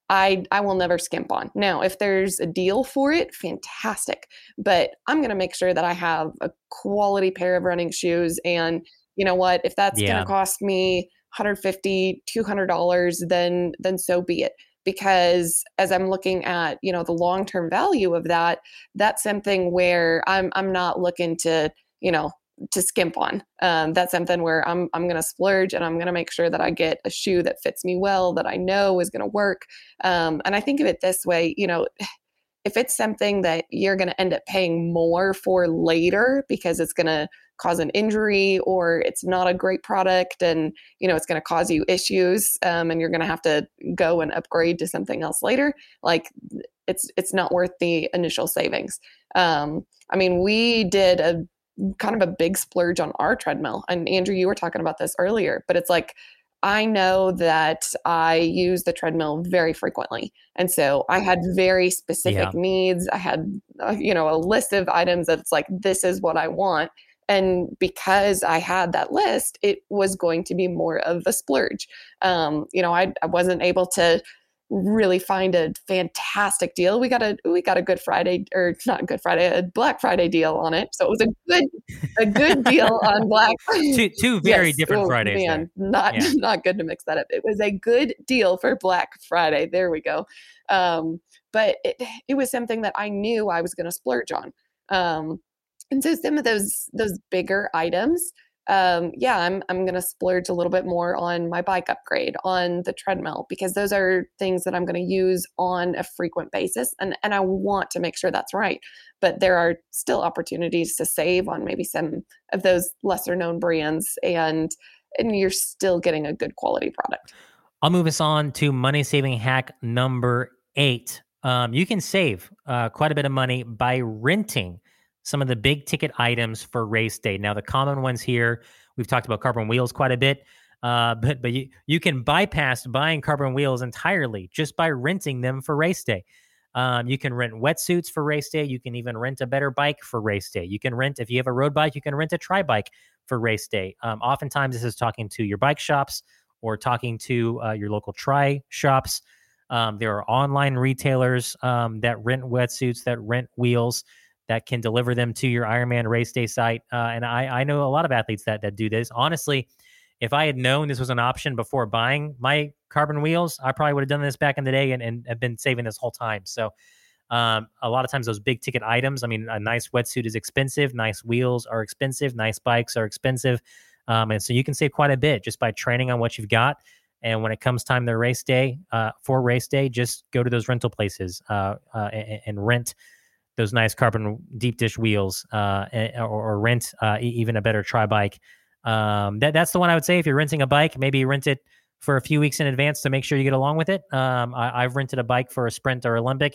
I I will never skimp on. Now, if there's a deal for it, fantastic. But I'm going to make sure that I have a quality pair of running shoes. And you know what? If that's Yeah. going to cost me one hundred fifty dollars, two hundred dollars, then then so be it. Because as I'm looking at, you know, the long-term value of that, that's something where I'm I'm not looking to, you know, to skimp on. Um, that's something where I'm I'm going to splurge, and I'm going to make sure that I get a shoe that fits me well, that I know is going to work. Um, and I think of it this way, you know, if it's something that you're going to end up paying more for later because it's going to cause an injury, or it's not a great product and, you know, it's going to cause you issues, um, and you're going to have to go and upgrade to something else later, like it's it's not worth the initial savings. Um, I mean, we did a kind of a big splurge on our treadmill. And Andrew, you were talking about this earlier, but it's like, I know that I use the treadmill very frequently. And so I had very specific Yeah. needs. I had, uh, you know, a list of items that's like, this is what I want. And because I had that list, it was going to be more of a splurge. Um, you know, I, I wasn't able to really find a fantastic deal. We got a we got a Good Friday, or not Good Friday, a Black Friday deal on it. So it was a good a good deal on Black Friday. Two two very Yes. different Oh, Fridays man, there. not Yeah. not good to mix that up. It was a good deal for Black Friday. There we go. Um, but it it was something that I knew I was going to splurge on. Um, and so some of those those bigger items, um, yeah, I'm I'm going to splurge a little bit more on my bike upgrade, on the treadmill, because those are things that I'm going to use on a frequent basis, and and I want to make sure that's right. But there are still opportunities to save on maybe some of those lesser known brands, and and you're still getting a good quality product. I'll move us on to money saving hack number eight. Um, you can save uh, quite a bit of money by renting some of the big ticket items for race day. Now, the common ones here, we've talked about carbon wheels quite a bit, uh, but but you, you can bypass buying carbon wheels entirely just by renting them for race day. Um, you can rent wetsuits for race day. You can even rent a better bike for race day. You can rent, if you have a road bike, you can rent a tri bike for race day. Um, oftentimes, this is talking to your bike shops or talking to uh, your local tri shops. Um, there are online retailers um, that rent wetsuits, that rent wheels, that can deliver them to your Ironman race day site. Uh, and I, I know a lot of athletes that that do this. Honestly, if I had known this was an option before buying my carbon wheels, I probably would have done this back in the day and, and have been saving this whole time. So um, a lot of times those big ticket items, I mean, a nice wetsuit is expensive. Nice wheels are expensive. Nice bikes are expensive. Um, and so you can save quite a bit just by training on what you've got. And when it comes time to race day, uh, for race day, just go to those rental places uh, uh, and, and rent those nice carbon deep dish wheels, uh, or, or rent uh, even a better tri bike. Um, that that's the one I would say. If you're renting a bike, maybe rent it for a few weeks in advance to make sure you get along with it. Um, I, I've rented a bike for a sprint or Olympic.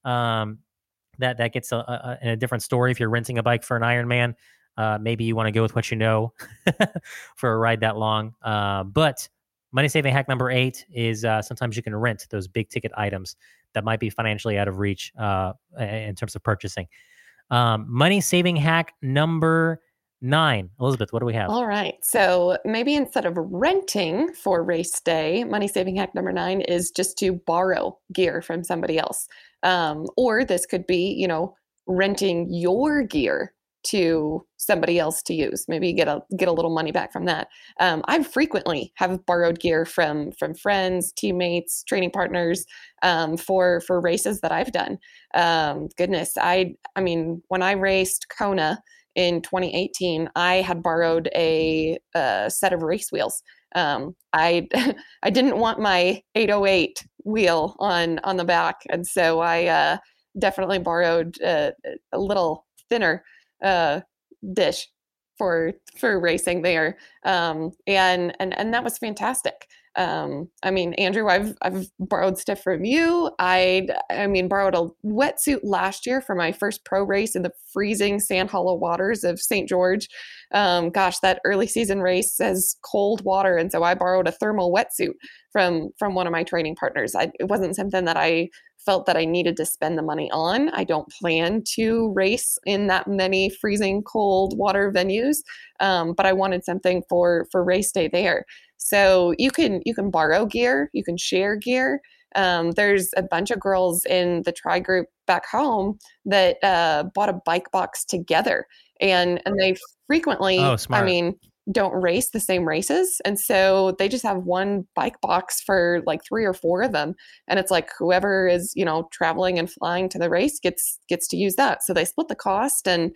Um, that that gets a, a, a different story. If you're renting a bike for an Ironman, uh, maybe you want to go with what you know for a ride that long. Uh, but money saving hack number eight is uh, sometimes you can rent those big ticket items that might be financially out of reach uh, in terms of purchasing. Um, money saving hack number nine. Elizabeth, what do we have? All right. So maybe instead of renting for race day, money saving hack number nine is just to borrow gear from somebody else. Um, or this could be, you know, renting your gear to somebody else to use. Maybe you get a get a little money back from that. Um, I frequently have borrowed gear from from friends, teammates, training partners um, for for races that I've done. Um, goodness, I I mean, when I raced Kona in twenty eighteen, I had borrowed a, a set of race wheels. Um, I I didn't want my eight oh eight wheel on on the back, and so I uh, definitely borrowed uh, a little thinner uh, dish for for racing there, um, and and and that was fantastic. Um, I mean, Andrew, I've I've borrowed stuff from you. I I mean, borrowed a wetsuit last year for my first pro race in the freezing sand hollow waters of Saint George. Um, gosh, that early season race has cold water, and so I borrowed a thermal wetsuit from from one of my training partners. I, it wasn't something that I felt that I needed to spend the money on. I don't plan to race in that many freezing cold water venues, um, but I wanted something for for race day there. So you can you can borrow gear, you can share gear. Um, there's a bunch of girls in the Tri group back home that uh, bought a bike box together, and and they frequently, Oh, smart. I mean, don't race the same races, and so they just have one bike box for like three or four of them, and it's like whoever is, you know, traveling and flying to the race gets gets to use that. So they split the cost, and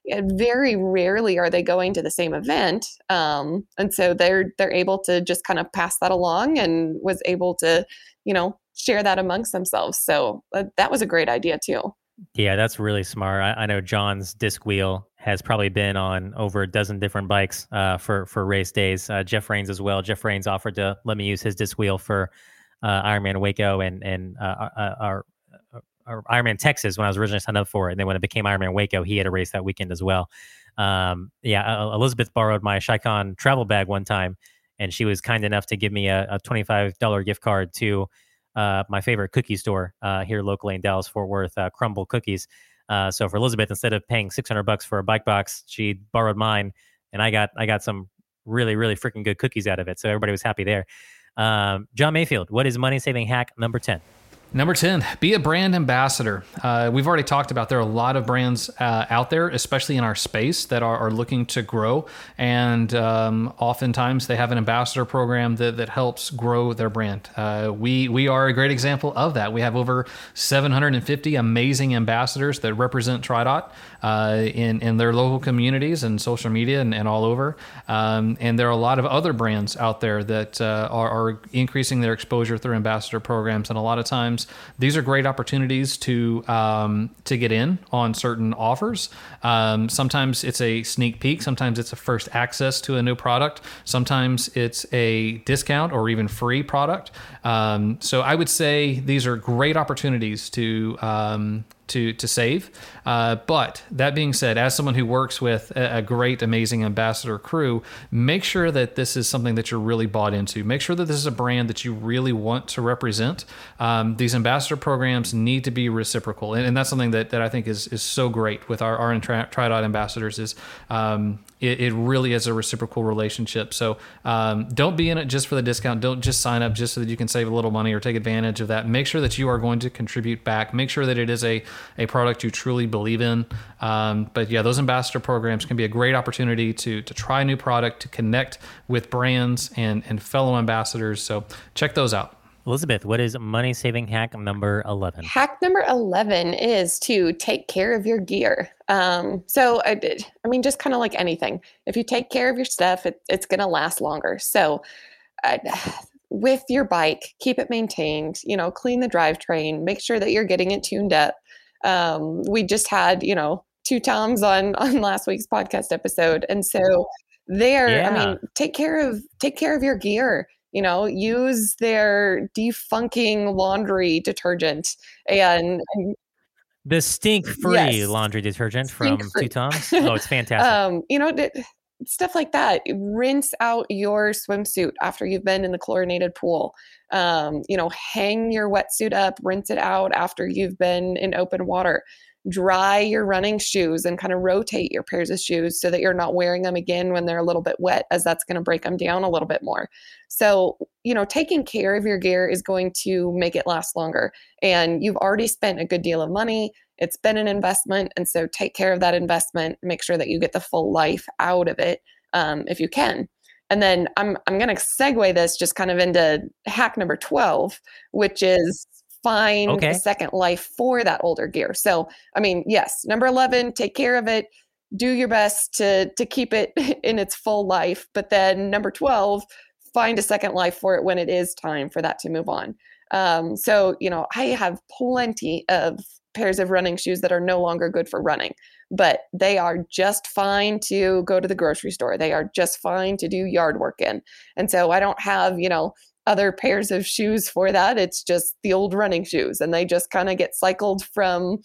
very rarely are they going to the same event, um, and so they're they're able to just kind of pass that along, and was able to, you know, share that amongst themselves. So uh, that was a great idea too. Yeah, that's really smart. I, I know John's disc wheel has probably been on over a dozen different bikes uh, for for race days. Uh, Jeff Rains as well. Jeff Rains offered to let me use his disc wheel for uh, Ironman Waco and and uh, our, our Ironman Texas when I was originally signed up for it. And then when it became Ironman Waco, he had a race that weekend as well. Um, yeah, uh, Elizabeth borrowed my Shicon travel bag one time, and she was kind enough to give me a, a twenty-five dollars gift card to Uh, my favorite cookie store uh, here locally in Dallas Fort Worth, uh, Crumble Cookies. Uh, so for Elizabeth, instead of paying six hundred bucks for a bike box, she borrowed mine, and I got I got some really really freaking good cookies out of it. So everybody was happy there. Um, John Mayfield, what is money saving hack number ten? Number ten, be a brand ambassador. Uh, we've already talked about there are a lot of brands uh, out there, especially in our space, that are, are looking to grow. And um, oftentimes they have an ambassador program that, that helps grow their brand. Uh, we we are a great example of that. We have over seven hundred fifty amazing ambassadors that represent TriDot uh, in, in their local communities and social media and, and all over. Um, and there are a lot of other brands out there that uh, are, are increasing their exposure through ambassador programs. And a lot of times, these are great opportunities to um, to get in on certain offers. Um, sometimes it's a sneak peek. Sometimes it's a first access to a new product. Sometimes it's a discount or even free product. Um, so I would say these are great opportunities to um, to to save. Uh, but that being said, as someone who works with a, a great, amazing ambassador crew, make sure that this is something that you're really bought into. Make sure that this is a brand that you really want to represent. Um, these ambassador programs need to be reciprocal. And, and that's something that, that I think is is so great with our, our TriDot ambassadors is um, it, it really is a reciprocal relationship. So um, don't be in it just for the discount. Don't just sign up just so that you can save a little money or take advantage of that. Make sure that you are going to contribute back. Make sure that it is a a product you truly believe in. Um, but yeah, those ambassador programs can be a great opportunity to to try a new product, to connect with brands and, and fellow ambassadors. So check those out. Elizabeth, what is money saving hack number eleven? Hack number eleven is to take care of your gear. Um, so I did, I mean, just kind of like anything, if you take care of your stuff, it, it's going to last longer. So I, with your bike, keep it maintained, you know, clean the drivetrain, make sure that you're getting it tuned up. Um, we just had, you know, two Toms on, on last week's podcast episode. And so there, yeah. I mean, take care of, take care of your gear, you know, use their defunking laundry detergent and, and the stink free yes. laundry detergent stink from free. Two Toms. Oh, it's fantastic. um, you know, th- stuff like that. Rinse out your swimsuit after you've been in the chlorinated pool. Um, you know, hang your wetsuit up, rinse it out after you've been in open water. Dry your running shoes and kind of rotate your pairs of shoes so that you're not wearing them again when they're a little bit wet, as that's going to break them down a little bit more. So, you know, taking care of your gear is going to make it last longer. And you've already spent a good deal of money. It's been an investment. And so take care of that investment. Make sure that you get the full life out of it um, if you can. And then I'm I'm going to segue this just kind of into hack number twelve, which is find okay. a second life for that older gear. So, I mean, yes, number eleven, take care of it. Do your best to to keep it in its full life. But then number twelve, find a second life for it when it is time for that to move on. Um, so, you know, I have plenty of pairs of running shoes that are no longer good for running, but they are just fine to go to the grocery store. They are just fine to do yard work in. And so I don't have, you know, other pairs of shoes for that. It's just the old running shoes, and they just kind of get cycled from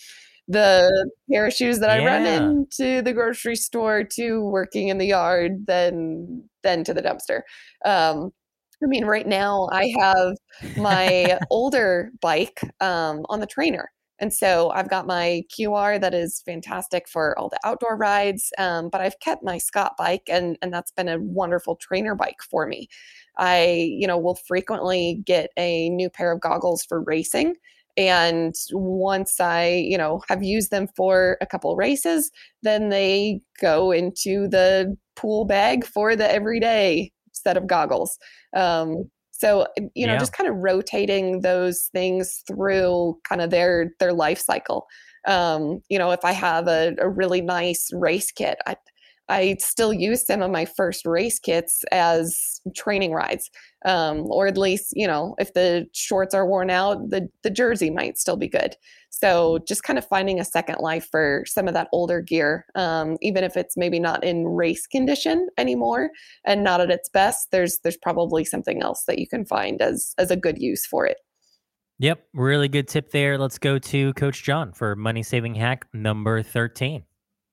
the pair of shoes that yeah. I run into the grocery store to working in the yard, then then to the dumpster. Um, I mean, right now I have my older bike um, on the trainer. And so I've got my Q R that is fantastic for all the outdoor rides, um, but I've kept my Scott bike, and, and that's been a wonderful trainer bike for me. I, you know, will frequently get a new pair of goggles for racing. And once I, you know, have used them for a couple races, then they go into the pool bag for the everyday set of goggles. Um, So, you know, yeah. just kind of rotating those things through kind of their their life cycle. Um, you know, if I have a, a really nice race kit, I, I still use some of my first race kits as training rides. Um, or at least, you know, if the shorts are worn out, the, the jersey might still be good. So just kind of finding a second life for some of that older gear, um, even if it's maybe not in race condition anymore and not at its best, there's there's probably something else that you can find as as a good use for it. Yep, really good tip there. Let's go to Coach John for money saving hack number thirteen.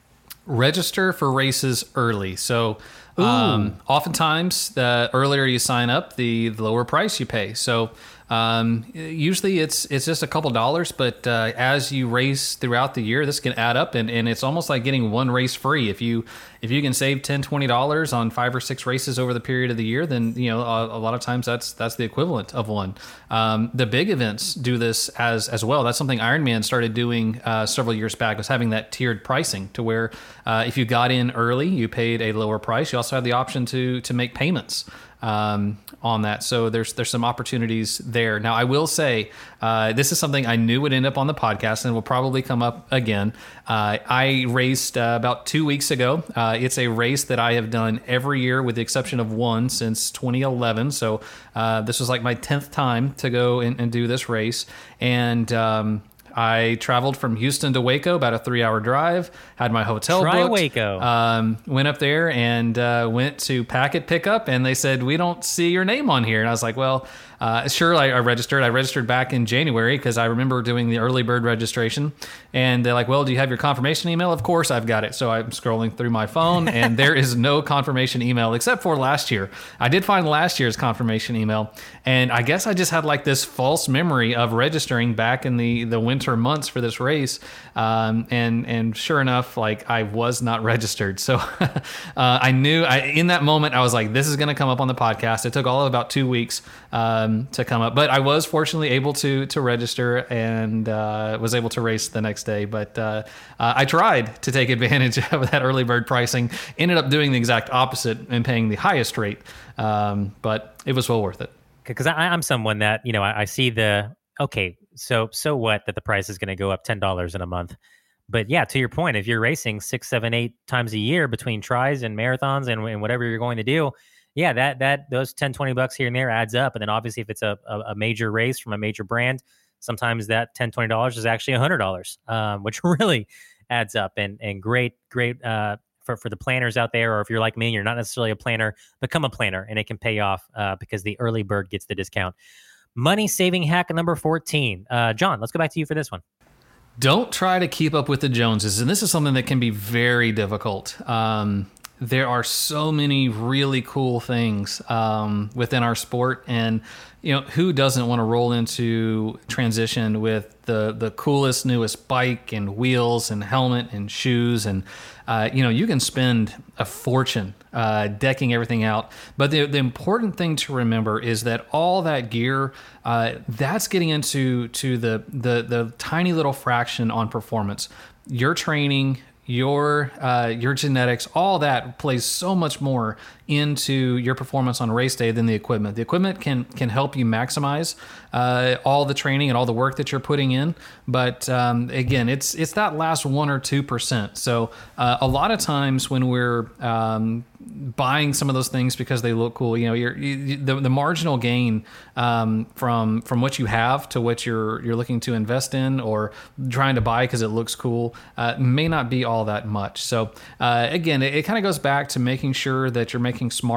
Register for races early. So um, oftentimes, the earlier you sign up, the, the lower price you pay. So um, usually it's it's just a couple dollars, but uh, as you race throughout the year, this can add up, and, and it's almost like getting one race free. If you if you can save ten dollars, twenty dollars on five or six races over the period of the year, then you know a, a lot of times that's that's the equivalent of one. Um, the big events do this as as well. That's something Ironman started doing uh, several years back, was having that tiered pricing to where uh, if you got in early, you paid a lower price. You also have the option to to make payments um, on that. So there's there's some opportunities there. Now, I will say uh, this is something I knew would end up on the podcast and will probably come up again. Uh, I raced uh, about two weeks ago. Uh, it's a race that I have done every year with the exception of one since twenty eleven. So uh, this was like my tenth time to go and, and do this race. And um, I traveled from Houston to Waco, about a three-hour drive, had my hotel Try booked. Waco. Um, went up there and uh, went to packet pickup, and they said, we don't see your name on here. And I was like, well, uh, sure, I, I registered. I registered back in January because I remember doing the early bird registration. And they're like, well, do you have your confirmation email? Of course, I've got it. So I'm scrolling through my phone, and there is no confirmation email except for last year. I did find last year's confirmation email, and I guess I just had like this false memory of registering back in the, the winter months for this race. Um, and, and sure enough, like I was not registered. So uh, I knew I, in that moment, I was like, this is going to come up on the podcast. It took all of about two weeks um, to come up, but I was fortunately able to, to register and uh, was able to race the next day. But uh, uh, I tried to take advantage of that early bird pricing, ended up doing the exact opposite and paying the highest rate. Um, but it was well worth it. Because I'm someone that, you know, I, I see the, okay, so so what that the price is going to go up ten dollars in a month. But yeah, to your point, if you're racing six, seven, eight times a year between tries and marathons and, and whatever you're going to do, yeah, that that those ten, twenty bucks here and there adds up. And then obviously if it's a, a, a major race from a major brand, sometimes that ten, twenty dollars is actually one hundred dollars, um, which really adds up. And and great, great uh, for, for the planners out there, or if you're like me and you're not necessarily a planner, become a planner, and it can pay off uh, because the early bird gets the discount. Money saving hack number fourteen. Uh, John, let's go back to you for this one. Don't try to keep up with the Joneses. And this is something that can be very difficult. Um, there are so many really cool things um, within our sport. And, you know, who doesn't want to roll into transition with the, the coolest, newest bike and wheels and helmet and shoes? And, uh, you know, you can spend a fortune uh, decking everything out. But the, the important thing to remember is that all that gear, uh, that's getting into to the, the, the tiny little fraction on performance. Your training, your uh, your genetics, all that plays so much more into your performance on race day than the equipment. The equipment can can help you maximize uh, all the training and all the work that you're putting in, but um, again, it's it's that last one or two percent. So uh, a lot of times when we're um, buying some of those things because they look cool, you know, you're, you, the the marginal gain um, from from what you have to what you're you're looking to invest in or trying to buy because it looks cool uh, may not be all that much. So uh, again, it, it kind of goes back to making sure that you're making smart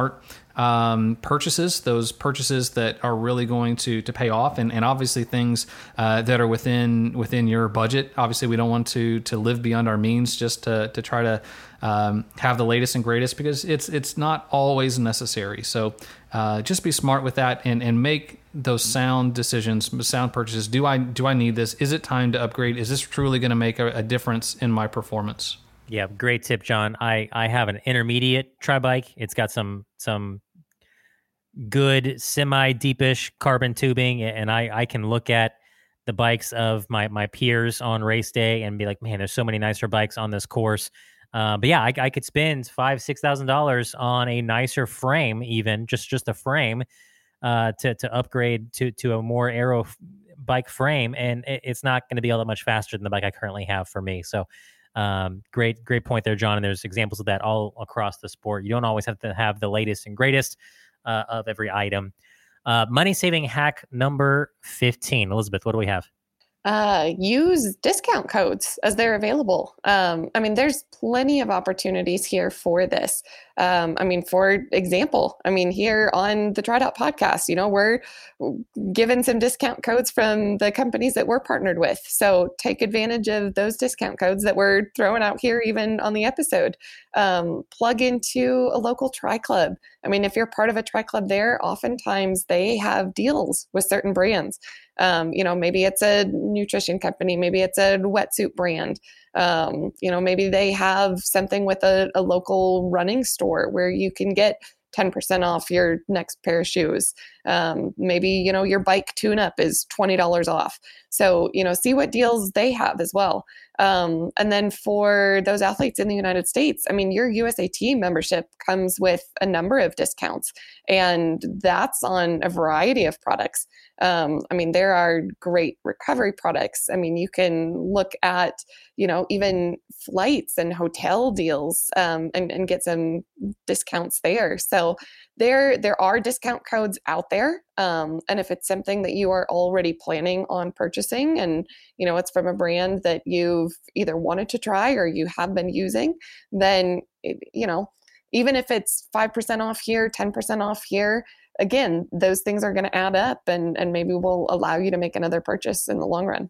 um, purchases, those purchases that are really going to to pay off, and, and obviously things uh, that are within within your budget. Obviously, we don't want to to live beyond our means just to to try to um, have the latest and greatest, because it's it's not always necessary. So uh, just be smart with that, and and make those sound decisions, sound purchases. Do I do I need this? Is it time to upgrade? Is this truly going to make a, a difference in my performance? Yeah, great tip, John. I, I have an intermediate tri bike. It's got some some good semi deepish carbon tubing, and I, I can look at the bikes of my my peers on race day and be like, man, there's so many nicer bikes on this course. Uh, but yeah, I, I could spend five six thousand dollars on a nicer frame, even just just a frame, uh, to to upgrade to to a more aero f- bike frame, and it, it's not going to be all that much faster than the bike I currently have for me. So. Um, great, great point there, John. And there's examples of that all across the sport. You don't always have to have the latest and greatest uh, of every item. Uh, money saving hack number fifteen. Elizabeth, what do we have? Uh, use discount codes as they're available. Um, I mean, there's plenty of opportunities here for this. Um, I mean, for example, I mean, here on the TriDot podcast, you know, we're given some discount codes from the companies that we're partnered with. So take advantage of those discount codes that we're throwing out here, even on the episode. Um, plug into a local tri club. I mean, if you're part of a tri club there, oftentimes they have deals with certain brands. Um, you know, maybe it's a nutrition company, maybe it's a wetsuit brand. Um, you know, maybe they have something with a, a local running store where you can get ten percent off your next pair of shoes. Um, maybe, you know, your bike tune-up is twenty dollars off. So, you know, see what deals they have as well. Um, and then for those athletes in the United States, I mean, your U S A T membership comes with a number of discounts, and that's on a variety of products. Um, I mean, there are great recovery products. I mean, you can look at, you know, even flights and hotel deals um, and, and get some discounts there. So there, there are discount codes out there. Um, and if it's something that you are already planning on purchasing and, you know, it's from a brand that you've either wanted to try or you have been using, then, it, you know, even if it's five percent off here, ten percent off here, again, those things are going to add up and, and maybe will allow you to make another purchase in the long run.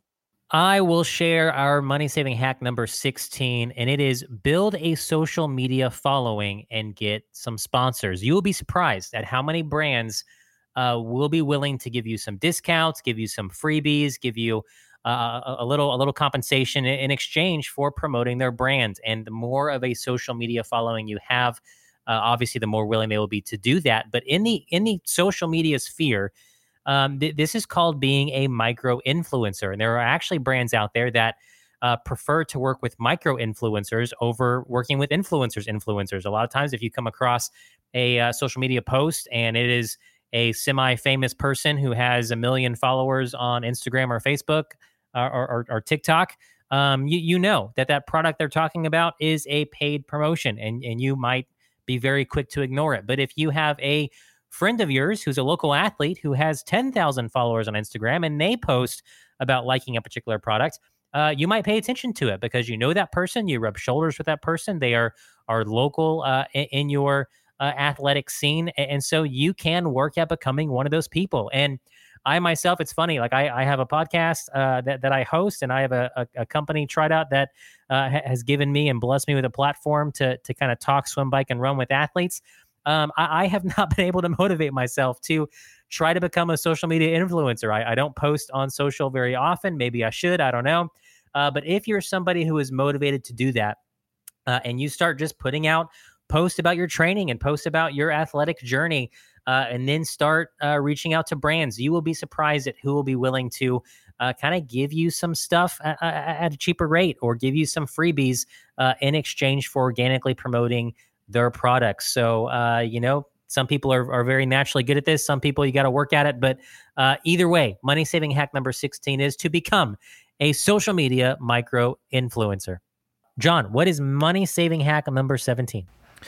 I will share our money-saving hack number sixteen, and it is build a social media following and get some sponsors. You will be surprised at how many brands uh, will be willing to give you some discounts, give you some freebies, give you uh, a, a little a little compensation in exchange for promoting their brand. And the more of a social media following you have, uh, obviously, the more willing they will be to do that. But in the in the social media sphere, Um, th- this is called being a micro influencer. And there are actually brands out there that uh, prefer to work with micro influencers over working with influencers. Influencers. A lot of times, if you come across a uh, social media post and it is a semi-famous person who has a million followers on Instagram or Facebook uh, or, or, or TikTok, um, you, you know that that product they're talking about is a paid promotion, and, and you might be very quick to ignore it. But if you have a friend of yours who's a local athlete who has ten thousand followers on Instagram and they post about liking a particular product, uh, you might pay attention to it because you know that person, you rub shoulders with that person. They are, are local uh, in, in your uh, athletic scene. And so you can work at becoming one of those people. And I myself, it's funny, like I, I have a podcast uh, that, that I host, and I have a, a, a company, TriDot, that uh, ha- has given me and blessed me with a platform to, to kind of talk, swim, bike, and run with athletes. Um, I, I have not been able to motivate myself to try to become a social media influencer. I, I don't post on social very often. Maybe I should. I don't know. Uh, but if you're somebody who is motivated to do that, uh, and you start just putting out posts about your training and posts about your athletic journey, uh, and then start uh, reaching out to brands, you will be surprised at who will be willing to uh, kind of give you some stuff at, at a cheaper rate or give you some freebies uh, in exchange for organically promoting their products. So, uh, you know, some people are, are very naturally good at this. Some people, you got to work at it. But uh, either way, money saving hack number sixteen is to become a social media micro influencer. John, what is money saving hack number seventeen?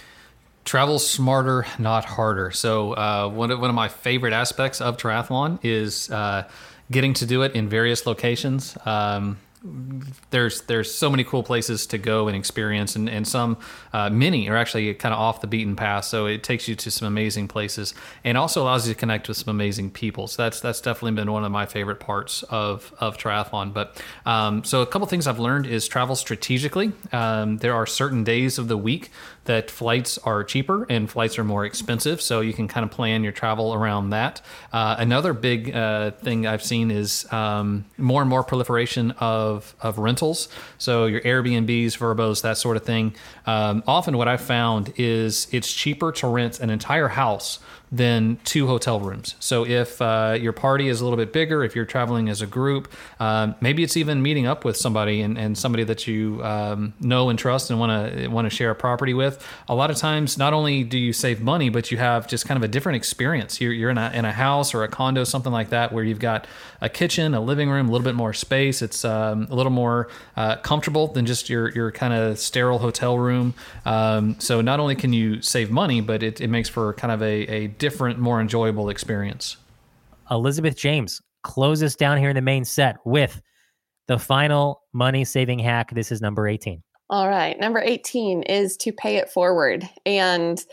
Travel smarter, not harder. So uh, one of, one of my favorite aspects of triathlon is uh, getting to do it in various locations. Um, there's there's so many cool places to go and experience, and, and some uh, many are actually kind of off the beaten path. So it takes you to some amazing places, and also allows you to connect with some amazing people. So that's that's definitely been one of my favorite parts of of triathlon. But um, so a couple things I've learned is travel strategically. Um, there are certain days of the week that flights are cheaper and flights are more expensive, so you can kind of plan your travel around that. Uh, another big uh, thing I've seen is um, more and more proliferation of of rentals. So your Airbnbs, Verbos, that sort of thing. Um, often what I've found is it's cheaper to rent an entire house than two hotel rooms. So if uh, your party is a little bit bigger, if you're traveling as a group, um, maybe it's even meeting up with somebody and, and somebody that you um, know and trust and want to want to share a property with. A lot of times, not only do you save money, but you have just kind of a different experience. You're, you're in a in a house or a condo, something like that, where you've got a kitchen, a living room, a little bit more space. It's um, a little more uh, comfortable than just your your kind of sterile hotel room. Um, so not only can you save money, but it, it makes for kind of a, a different, more enjoyable experience. Elizabeth James, close us down here in the main set with the final money-saving hack. This is number eighteen. All right. Number eighteen is to pay it forward. And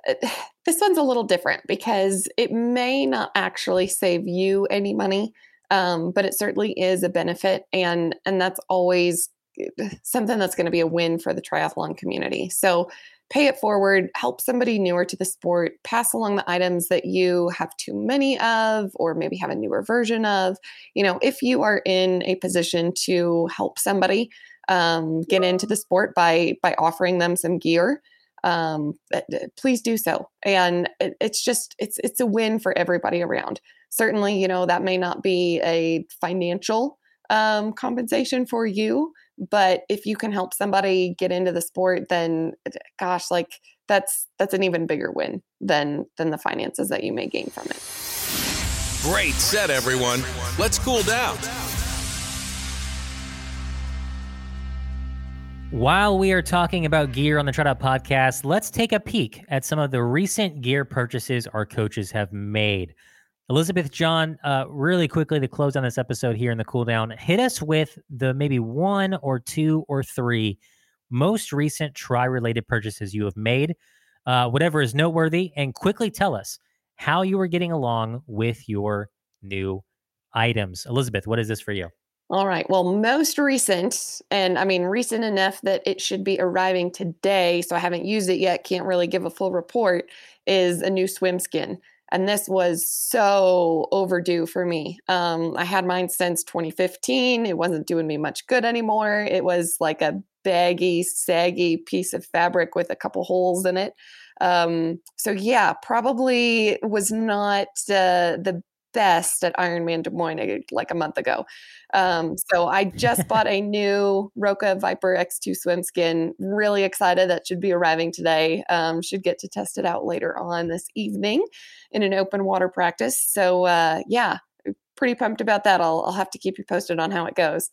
this one's a little different because it may not actually save you any money, um, but it certainly is a benefit. And, and that's always something that's going to be a win for the triathlon community. So pay it forward, help somebody newer to the sport, pass along the items that you have too many of, or maybe have a newer version of. You know, if you are in a position to help somebody um, get into the sport by by offering them some gear, um, please do so. And it, it's just it's it's a win for everybody around. Certainly, you know, that may not be a financial um, compensation for you, but if you can help somebody get into the sport, then gosh, like that's that's an even bigger win than than the finances that you may gain from it. Great set, everyone. Let's cool down. While we are talking about gear on the TriDot podcast, let's take a peek at some of the recent gear purchases our coaches have made. Elizabeth, John, uh, really quickly to close on this episode here in the cool down, hit us with the maybe one or two or three most recent tri-related purchases you have made, uh, whatever is noteworthy, and quickly tell us how you are getting along with your new items. Elizabeth, what is this for you? All right. Well, most recent, and I mean recent enough that it should be arriving today, so I haven't used it yet, can't really give a full report, is a new swim skin. And this was so overdue for me. Um, I had mine since twenty fifteen. It wasn't doing me much good anymore. It was like a baggy, saggy piece of fabric with a couple holes in it. Um, so yeah, probably was not uh, the best at Ironman Des Moines like a month ago. Um, so I just bought a new Roka Viper X two swim skin. Really excited. That should be arriving today. Um, should get to test it out later on this evening in an open water practice. So uh, yeah, pretty pumped about that. I'll, I'll have to keep you posted on how it goes.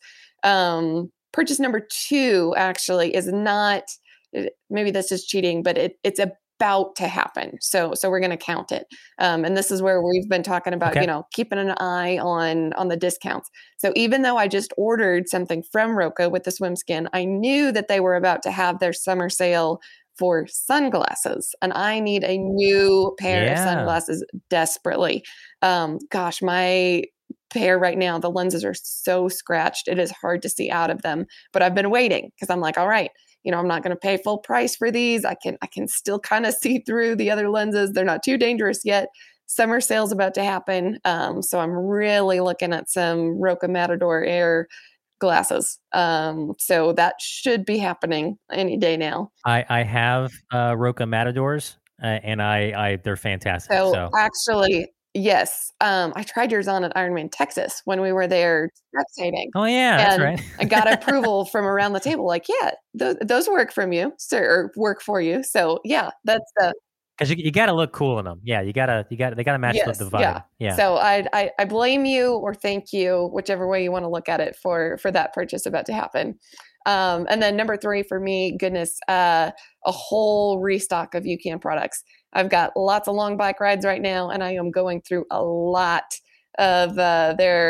Um, purchase number two actually is not, maybe this is cheating, but it, it's a about to happen. So, so we're going to count it. Um, and this is where we've been talking about, okay. you know, keeping an eye on, on the discounts. So even though I just ordered something from Roka with the swim skin, I knew that they were about to have their summer sale for sunglasses, and I need a new pair yeah. of sunglasses desperately. Um, gosh, my pair right now, the lenses are so scratched. It is hard to see out of them, but I've been waiting because I'm like, all right, you know, I'm not going to pay full price for these. I can, I can still kind of see through the other lenses. They're not too dangerous yet. Summer sale's about to happen. Um, so I'm really looking at some Roka Matador Air glasses. Um, so that should be happening any day now. I, I have uh, Roka Matadors uh, and I, I, they're fantastic. So, so. actually, yes. Um, I tried yours on at Ironman Texas when we were there spectating. Oh yeah, that's and right. I got approval from around the table. Like, yeah, th- those work from you, sir, or work for you. So yeah, that's the. Because you, you got to look cool in them. Yeah, you gotta you got they got to match yes, the, the vibe. Yeah. yeah. So I, I I blame you or thank you, whichever way you want to look at it, for for that purchase about to happen. Um, and then number three for me, goodness, uh, a whole restock of UCAN products. I've got lots of long bike rides right now, and I am going through a lot of uh, their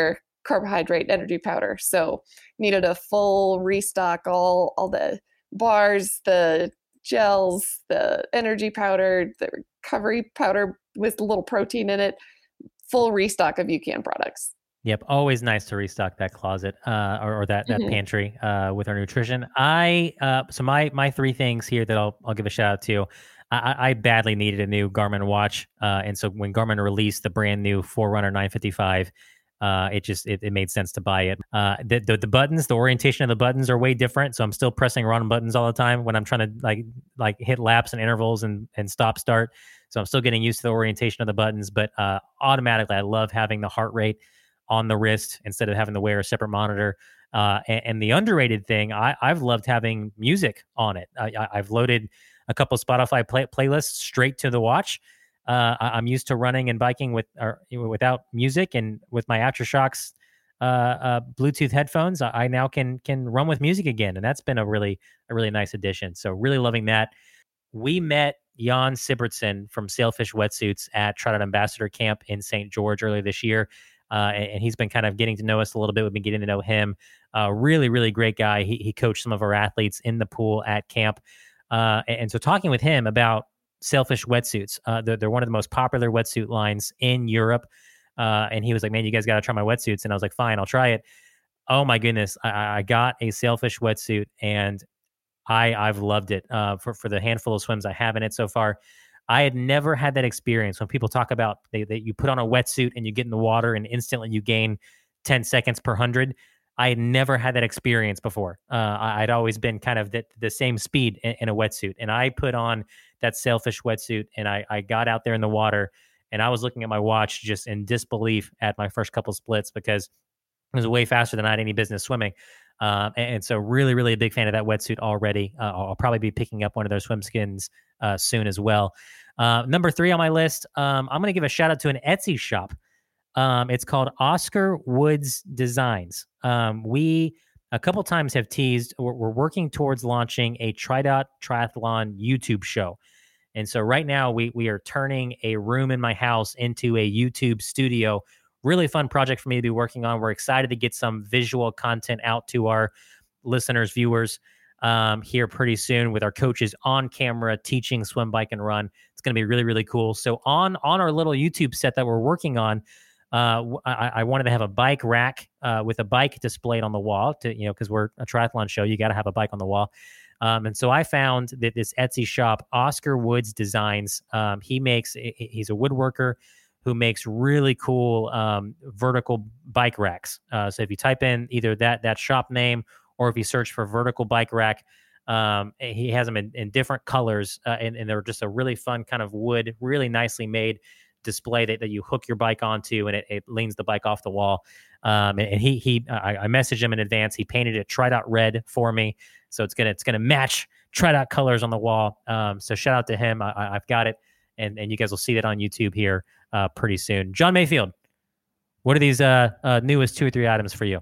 carbohydrate energy powder. So needed a full restock, all all the bars, the gels, the energy powder, the recovery powder with a little protein in it, full restock of UCAN products. Yep, always nice to restock that closet uh, or, or that that mm-hmm. pantry uh, with our nutrition. I uh, so my my three things here that I'll I'll give a shout out to. I, I badly needed a new Garmin watch, uh, and so when Garmin released the brand new Forerunner nine fifty-five, uh, it just it, it made sense to buy it. Uh, the, the the buttons, the orientation of the buttons are way different, so I'm still pressing wrong buttons all the time when I'm trying to like like hit laps and intervals and and stop start. So I'm still getting used to the orientation of the buttons, but uh, automatically I love having the heart rate on the wrist instead of having to wear a separate monitor. Uh, and, and the underrated thing, I, I've loved having music on it. I, I, I've loaded a couple Spotify play, playlists straight to the watch. Uh, I, I'm used to running and biking with or without music, and with my Aftershocks uh, uh, Bluetooth headphones, I, I now can can run with music again, and that's been a really a really nice addition. So really loving that. We met Jan Sibertson from Sailfish Wetsuits at Trout Ambassador Camp in Saint George earlier this year. Uh, and, and he's been kind of getting to know us a little bit. We've been getting to know him. Uh, really, really great guy. He, he coached some of our athletes in the pool at camp. Uh, and, and so talking with him about Sailfish Wetsuits, uh, they're, they're one of the most popular wetsuit lines in Europe. Uh, and he was like, man, you guys got to try my wetsuits. And I was like, fine, I'll try it. Oh my goodness. I, I got a Sailfish wetsuit and I, I've loved it uh, for, for the handful of swims I have in it so far. I had never had that experience when people talk about they, they, you put on a wetsuit and you get in the water and instantly you gain ten seconds per hundred. I had never had that experience before. Uh, I'd always been kind of the, the same speed in, in a wetsuit. And I put on that Sailfish wetsuit and I, I got out there in the water and I was looking at my watch just in disbelief at my first couple splits because it was way faster than I had any business swimming. Um, and, and so really, really a big fan of that wetsuit already. Uh, I'll probably be picking up one of their swim skins uh, soon as well. Uh, number three on my list, um, I'm going to give a shout out to an Etsy shop. Um, it's called Oscar Woods Designs. Um, we a couple times have teased, we're, we're working towards launching a TriDot Triathlon YouTube show. And so right now we we are turning a room in my house into a YouTube studio. Really fun project for me to be working on. We're excited to get some visual content out to our listeners, viewers um, here pretty soon with our coaches on camera teaching swim, bike, and run. It's going to be really, really cool. So on, on our little YouTube set that we're working on, uh, I, I wanted to have a bike rack uh, with a bike displayed on the wall to, you know, because we're a triathlon show, you got to have a bike on the wall. Um, and so I found that this Etsy shop, Oscar Woods Designs, um, he makes, he's a woodworker who makes really cool um, vertical bike racks. Uh, so if you type in either that that shop name or if you search for vertical bike rack, um, he has them in, in different colors, uh, and, and they're just a really fun kind of wood, really nicely made display that, that you hook your bike onto, and it, it leans the bike off the wall. Um, and, and he he I, I messaged him in advance. He painted it TriDot red for me, so it's gonna it's gonna match TriDot colors on the wall. Um, so shout out to him. I, I've got it, and and you guys will see that on YouTube here uh, pretty soon. John Mayfield, what are these uh, uh, newest two or three items for you?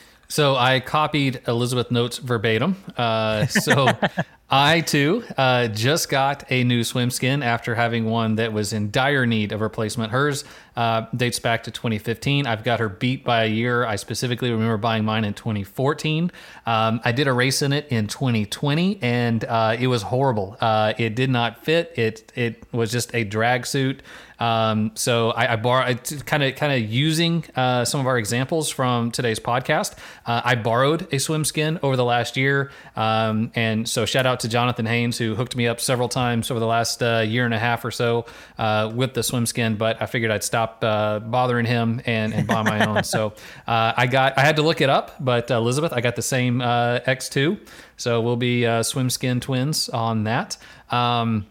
So I copied Elizabeth notes verbatim. Uh, so I, too, uh, just got a new swim skin after having one that was in dire need of replacement. Hers uh, dates back to twenty fifteen. I've got her beat by a year. I specifically remember buying mine in twenty fourteen. Um, I did a race in it in twenty twenty, and uh, it was horrible. Uh, it did not fit. It it was just a drag suit. Um, so I, I borrowed, kind of, kind of using, uh, some of our examples from today's podcast. Uh, I borrowed a swim skin over the last year. Um, and so shout out to Jonathan Haynes, who hooked me up several times over the last, uh, year and a half or so, uh, with the swim skin, but I figured I'd stop, uh, bothering him and, and buy my own. So, uh, I got, I had to look it up, but uh, Elizabeth, I got the same, uh, X two. So we'll be, uh, swim skin twins on that. Um,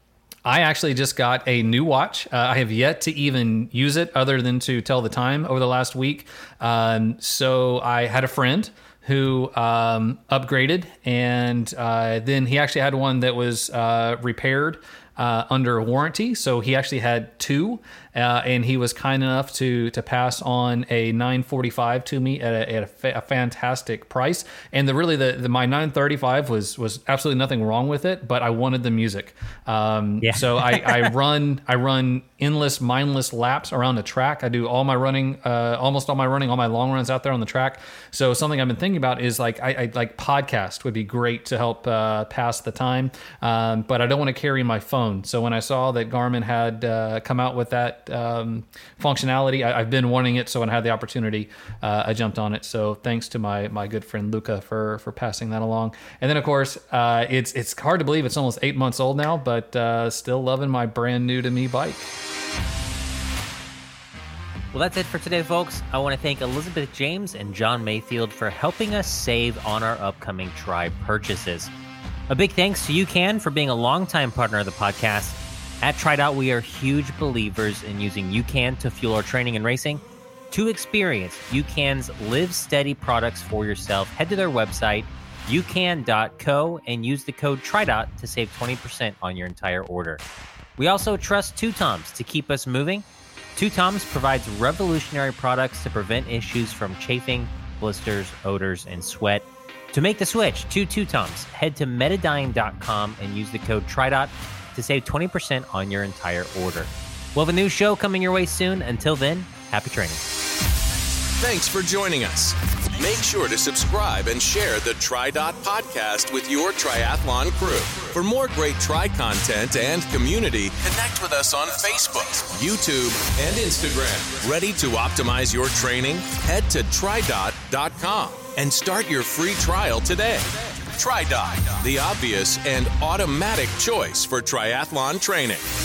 I actually just got a new watch. Uh, I have yet to even use it other than to tell the time over the last week. Um, so I had a friend who um, upgraded, and uh, then he actually had one that was uh, repaired uh, under warranty. So he actually had two, uh, and he was kind enough to to pass on a nine forty-five to me at a, at a, fa- a fantastic price. And the really the, the my nine thirty-five was was absolutely nothing wrong with it, but I wanted the music. Um, yeah. So I, I run I run endless mindless laps around the track. I do all my running, uh, almost all my running, all my long runs out there on the track. So something I've been thinking about is like I, I like podcast would be great to help uh, pass the time, um, but I don't want to carry my phone. So when I saw that Garmin had uh, come out with that um, functionality, I, I've been wanting it. So when I had the opportunity, uh, I jumped on it. So thanks to my my good friend Luca for for passing that along. And then of course uh, it's it's hard to believe it's almost eight months old now, but uh, still loving my brand new to me bike. Well, that's it for today, folks. I want to thank Elizabeth James and John Mayfield for helping us save on our upcoming Tri purchases. A big thanks to UCAN for being a longtime partner of the podcast. At TriDot, we are huge believers in using UCAN to fuel our training and racing. To experience UCAN's Live Steady products for yourself, head to their website, u can dot co, and use the code TriDot to save twenty percent on your entire order. We also trust Two Toms to keep us moving. Two Toms provides revolutionary products to prevent issues from chafing, blisters, odors, and sweat. To make the switch to Two Toms, head to metadyne dot com and use the code TriDot to save twenty percent on your entire order. We'll have a new show coming your way soon. Until then, happy training. Thanks for joining us. Make sure to subscribe and share the TriDot podcast with your triathlon crew. For more great Tri content and community, connect with us on Facebook, YouTube, and Instagram. Ready to optimize your training? Head to tri dot dot com and start your free trial today. TriDot, the obvious and automatic choice for triathlon training.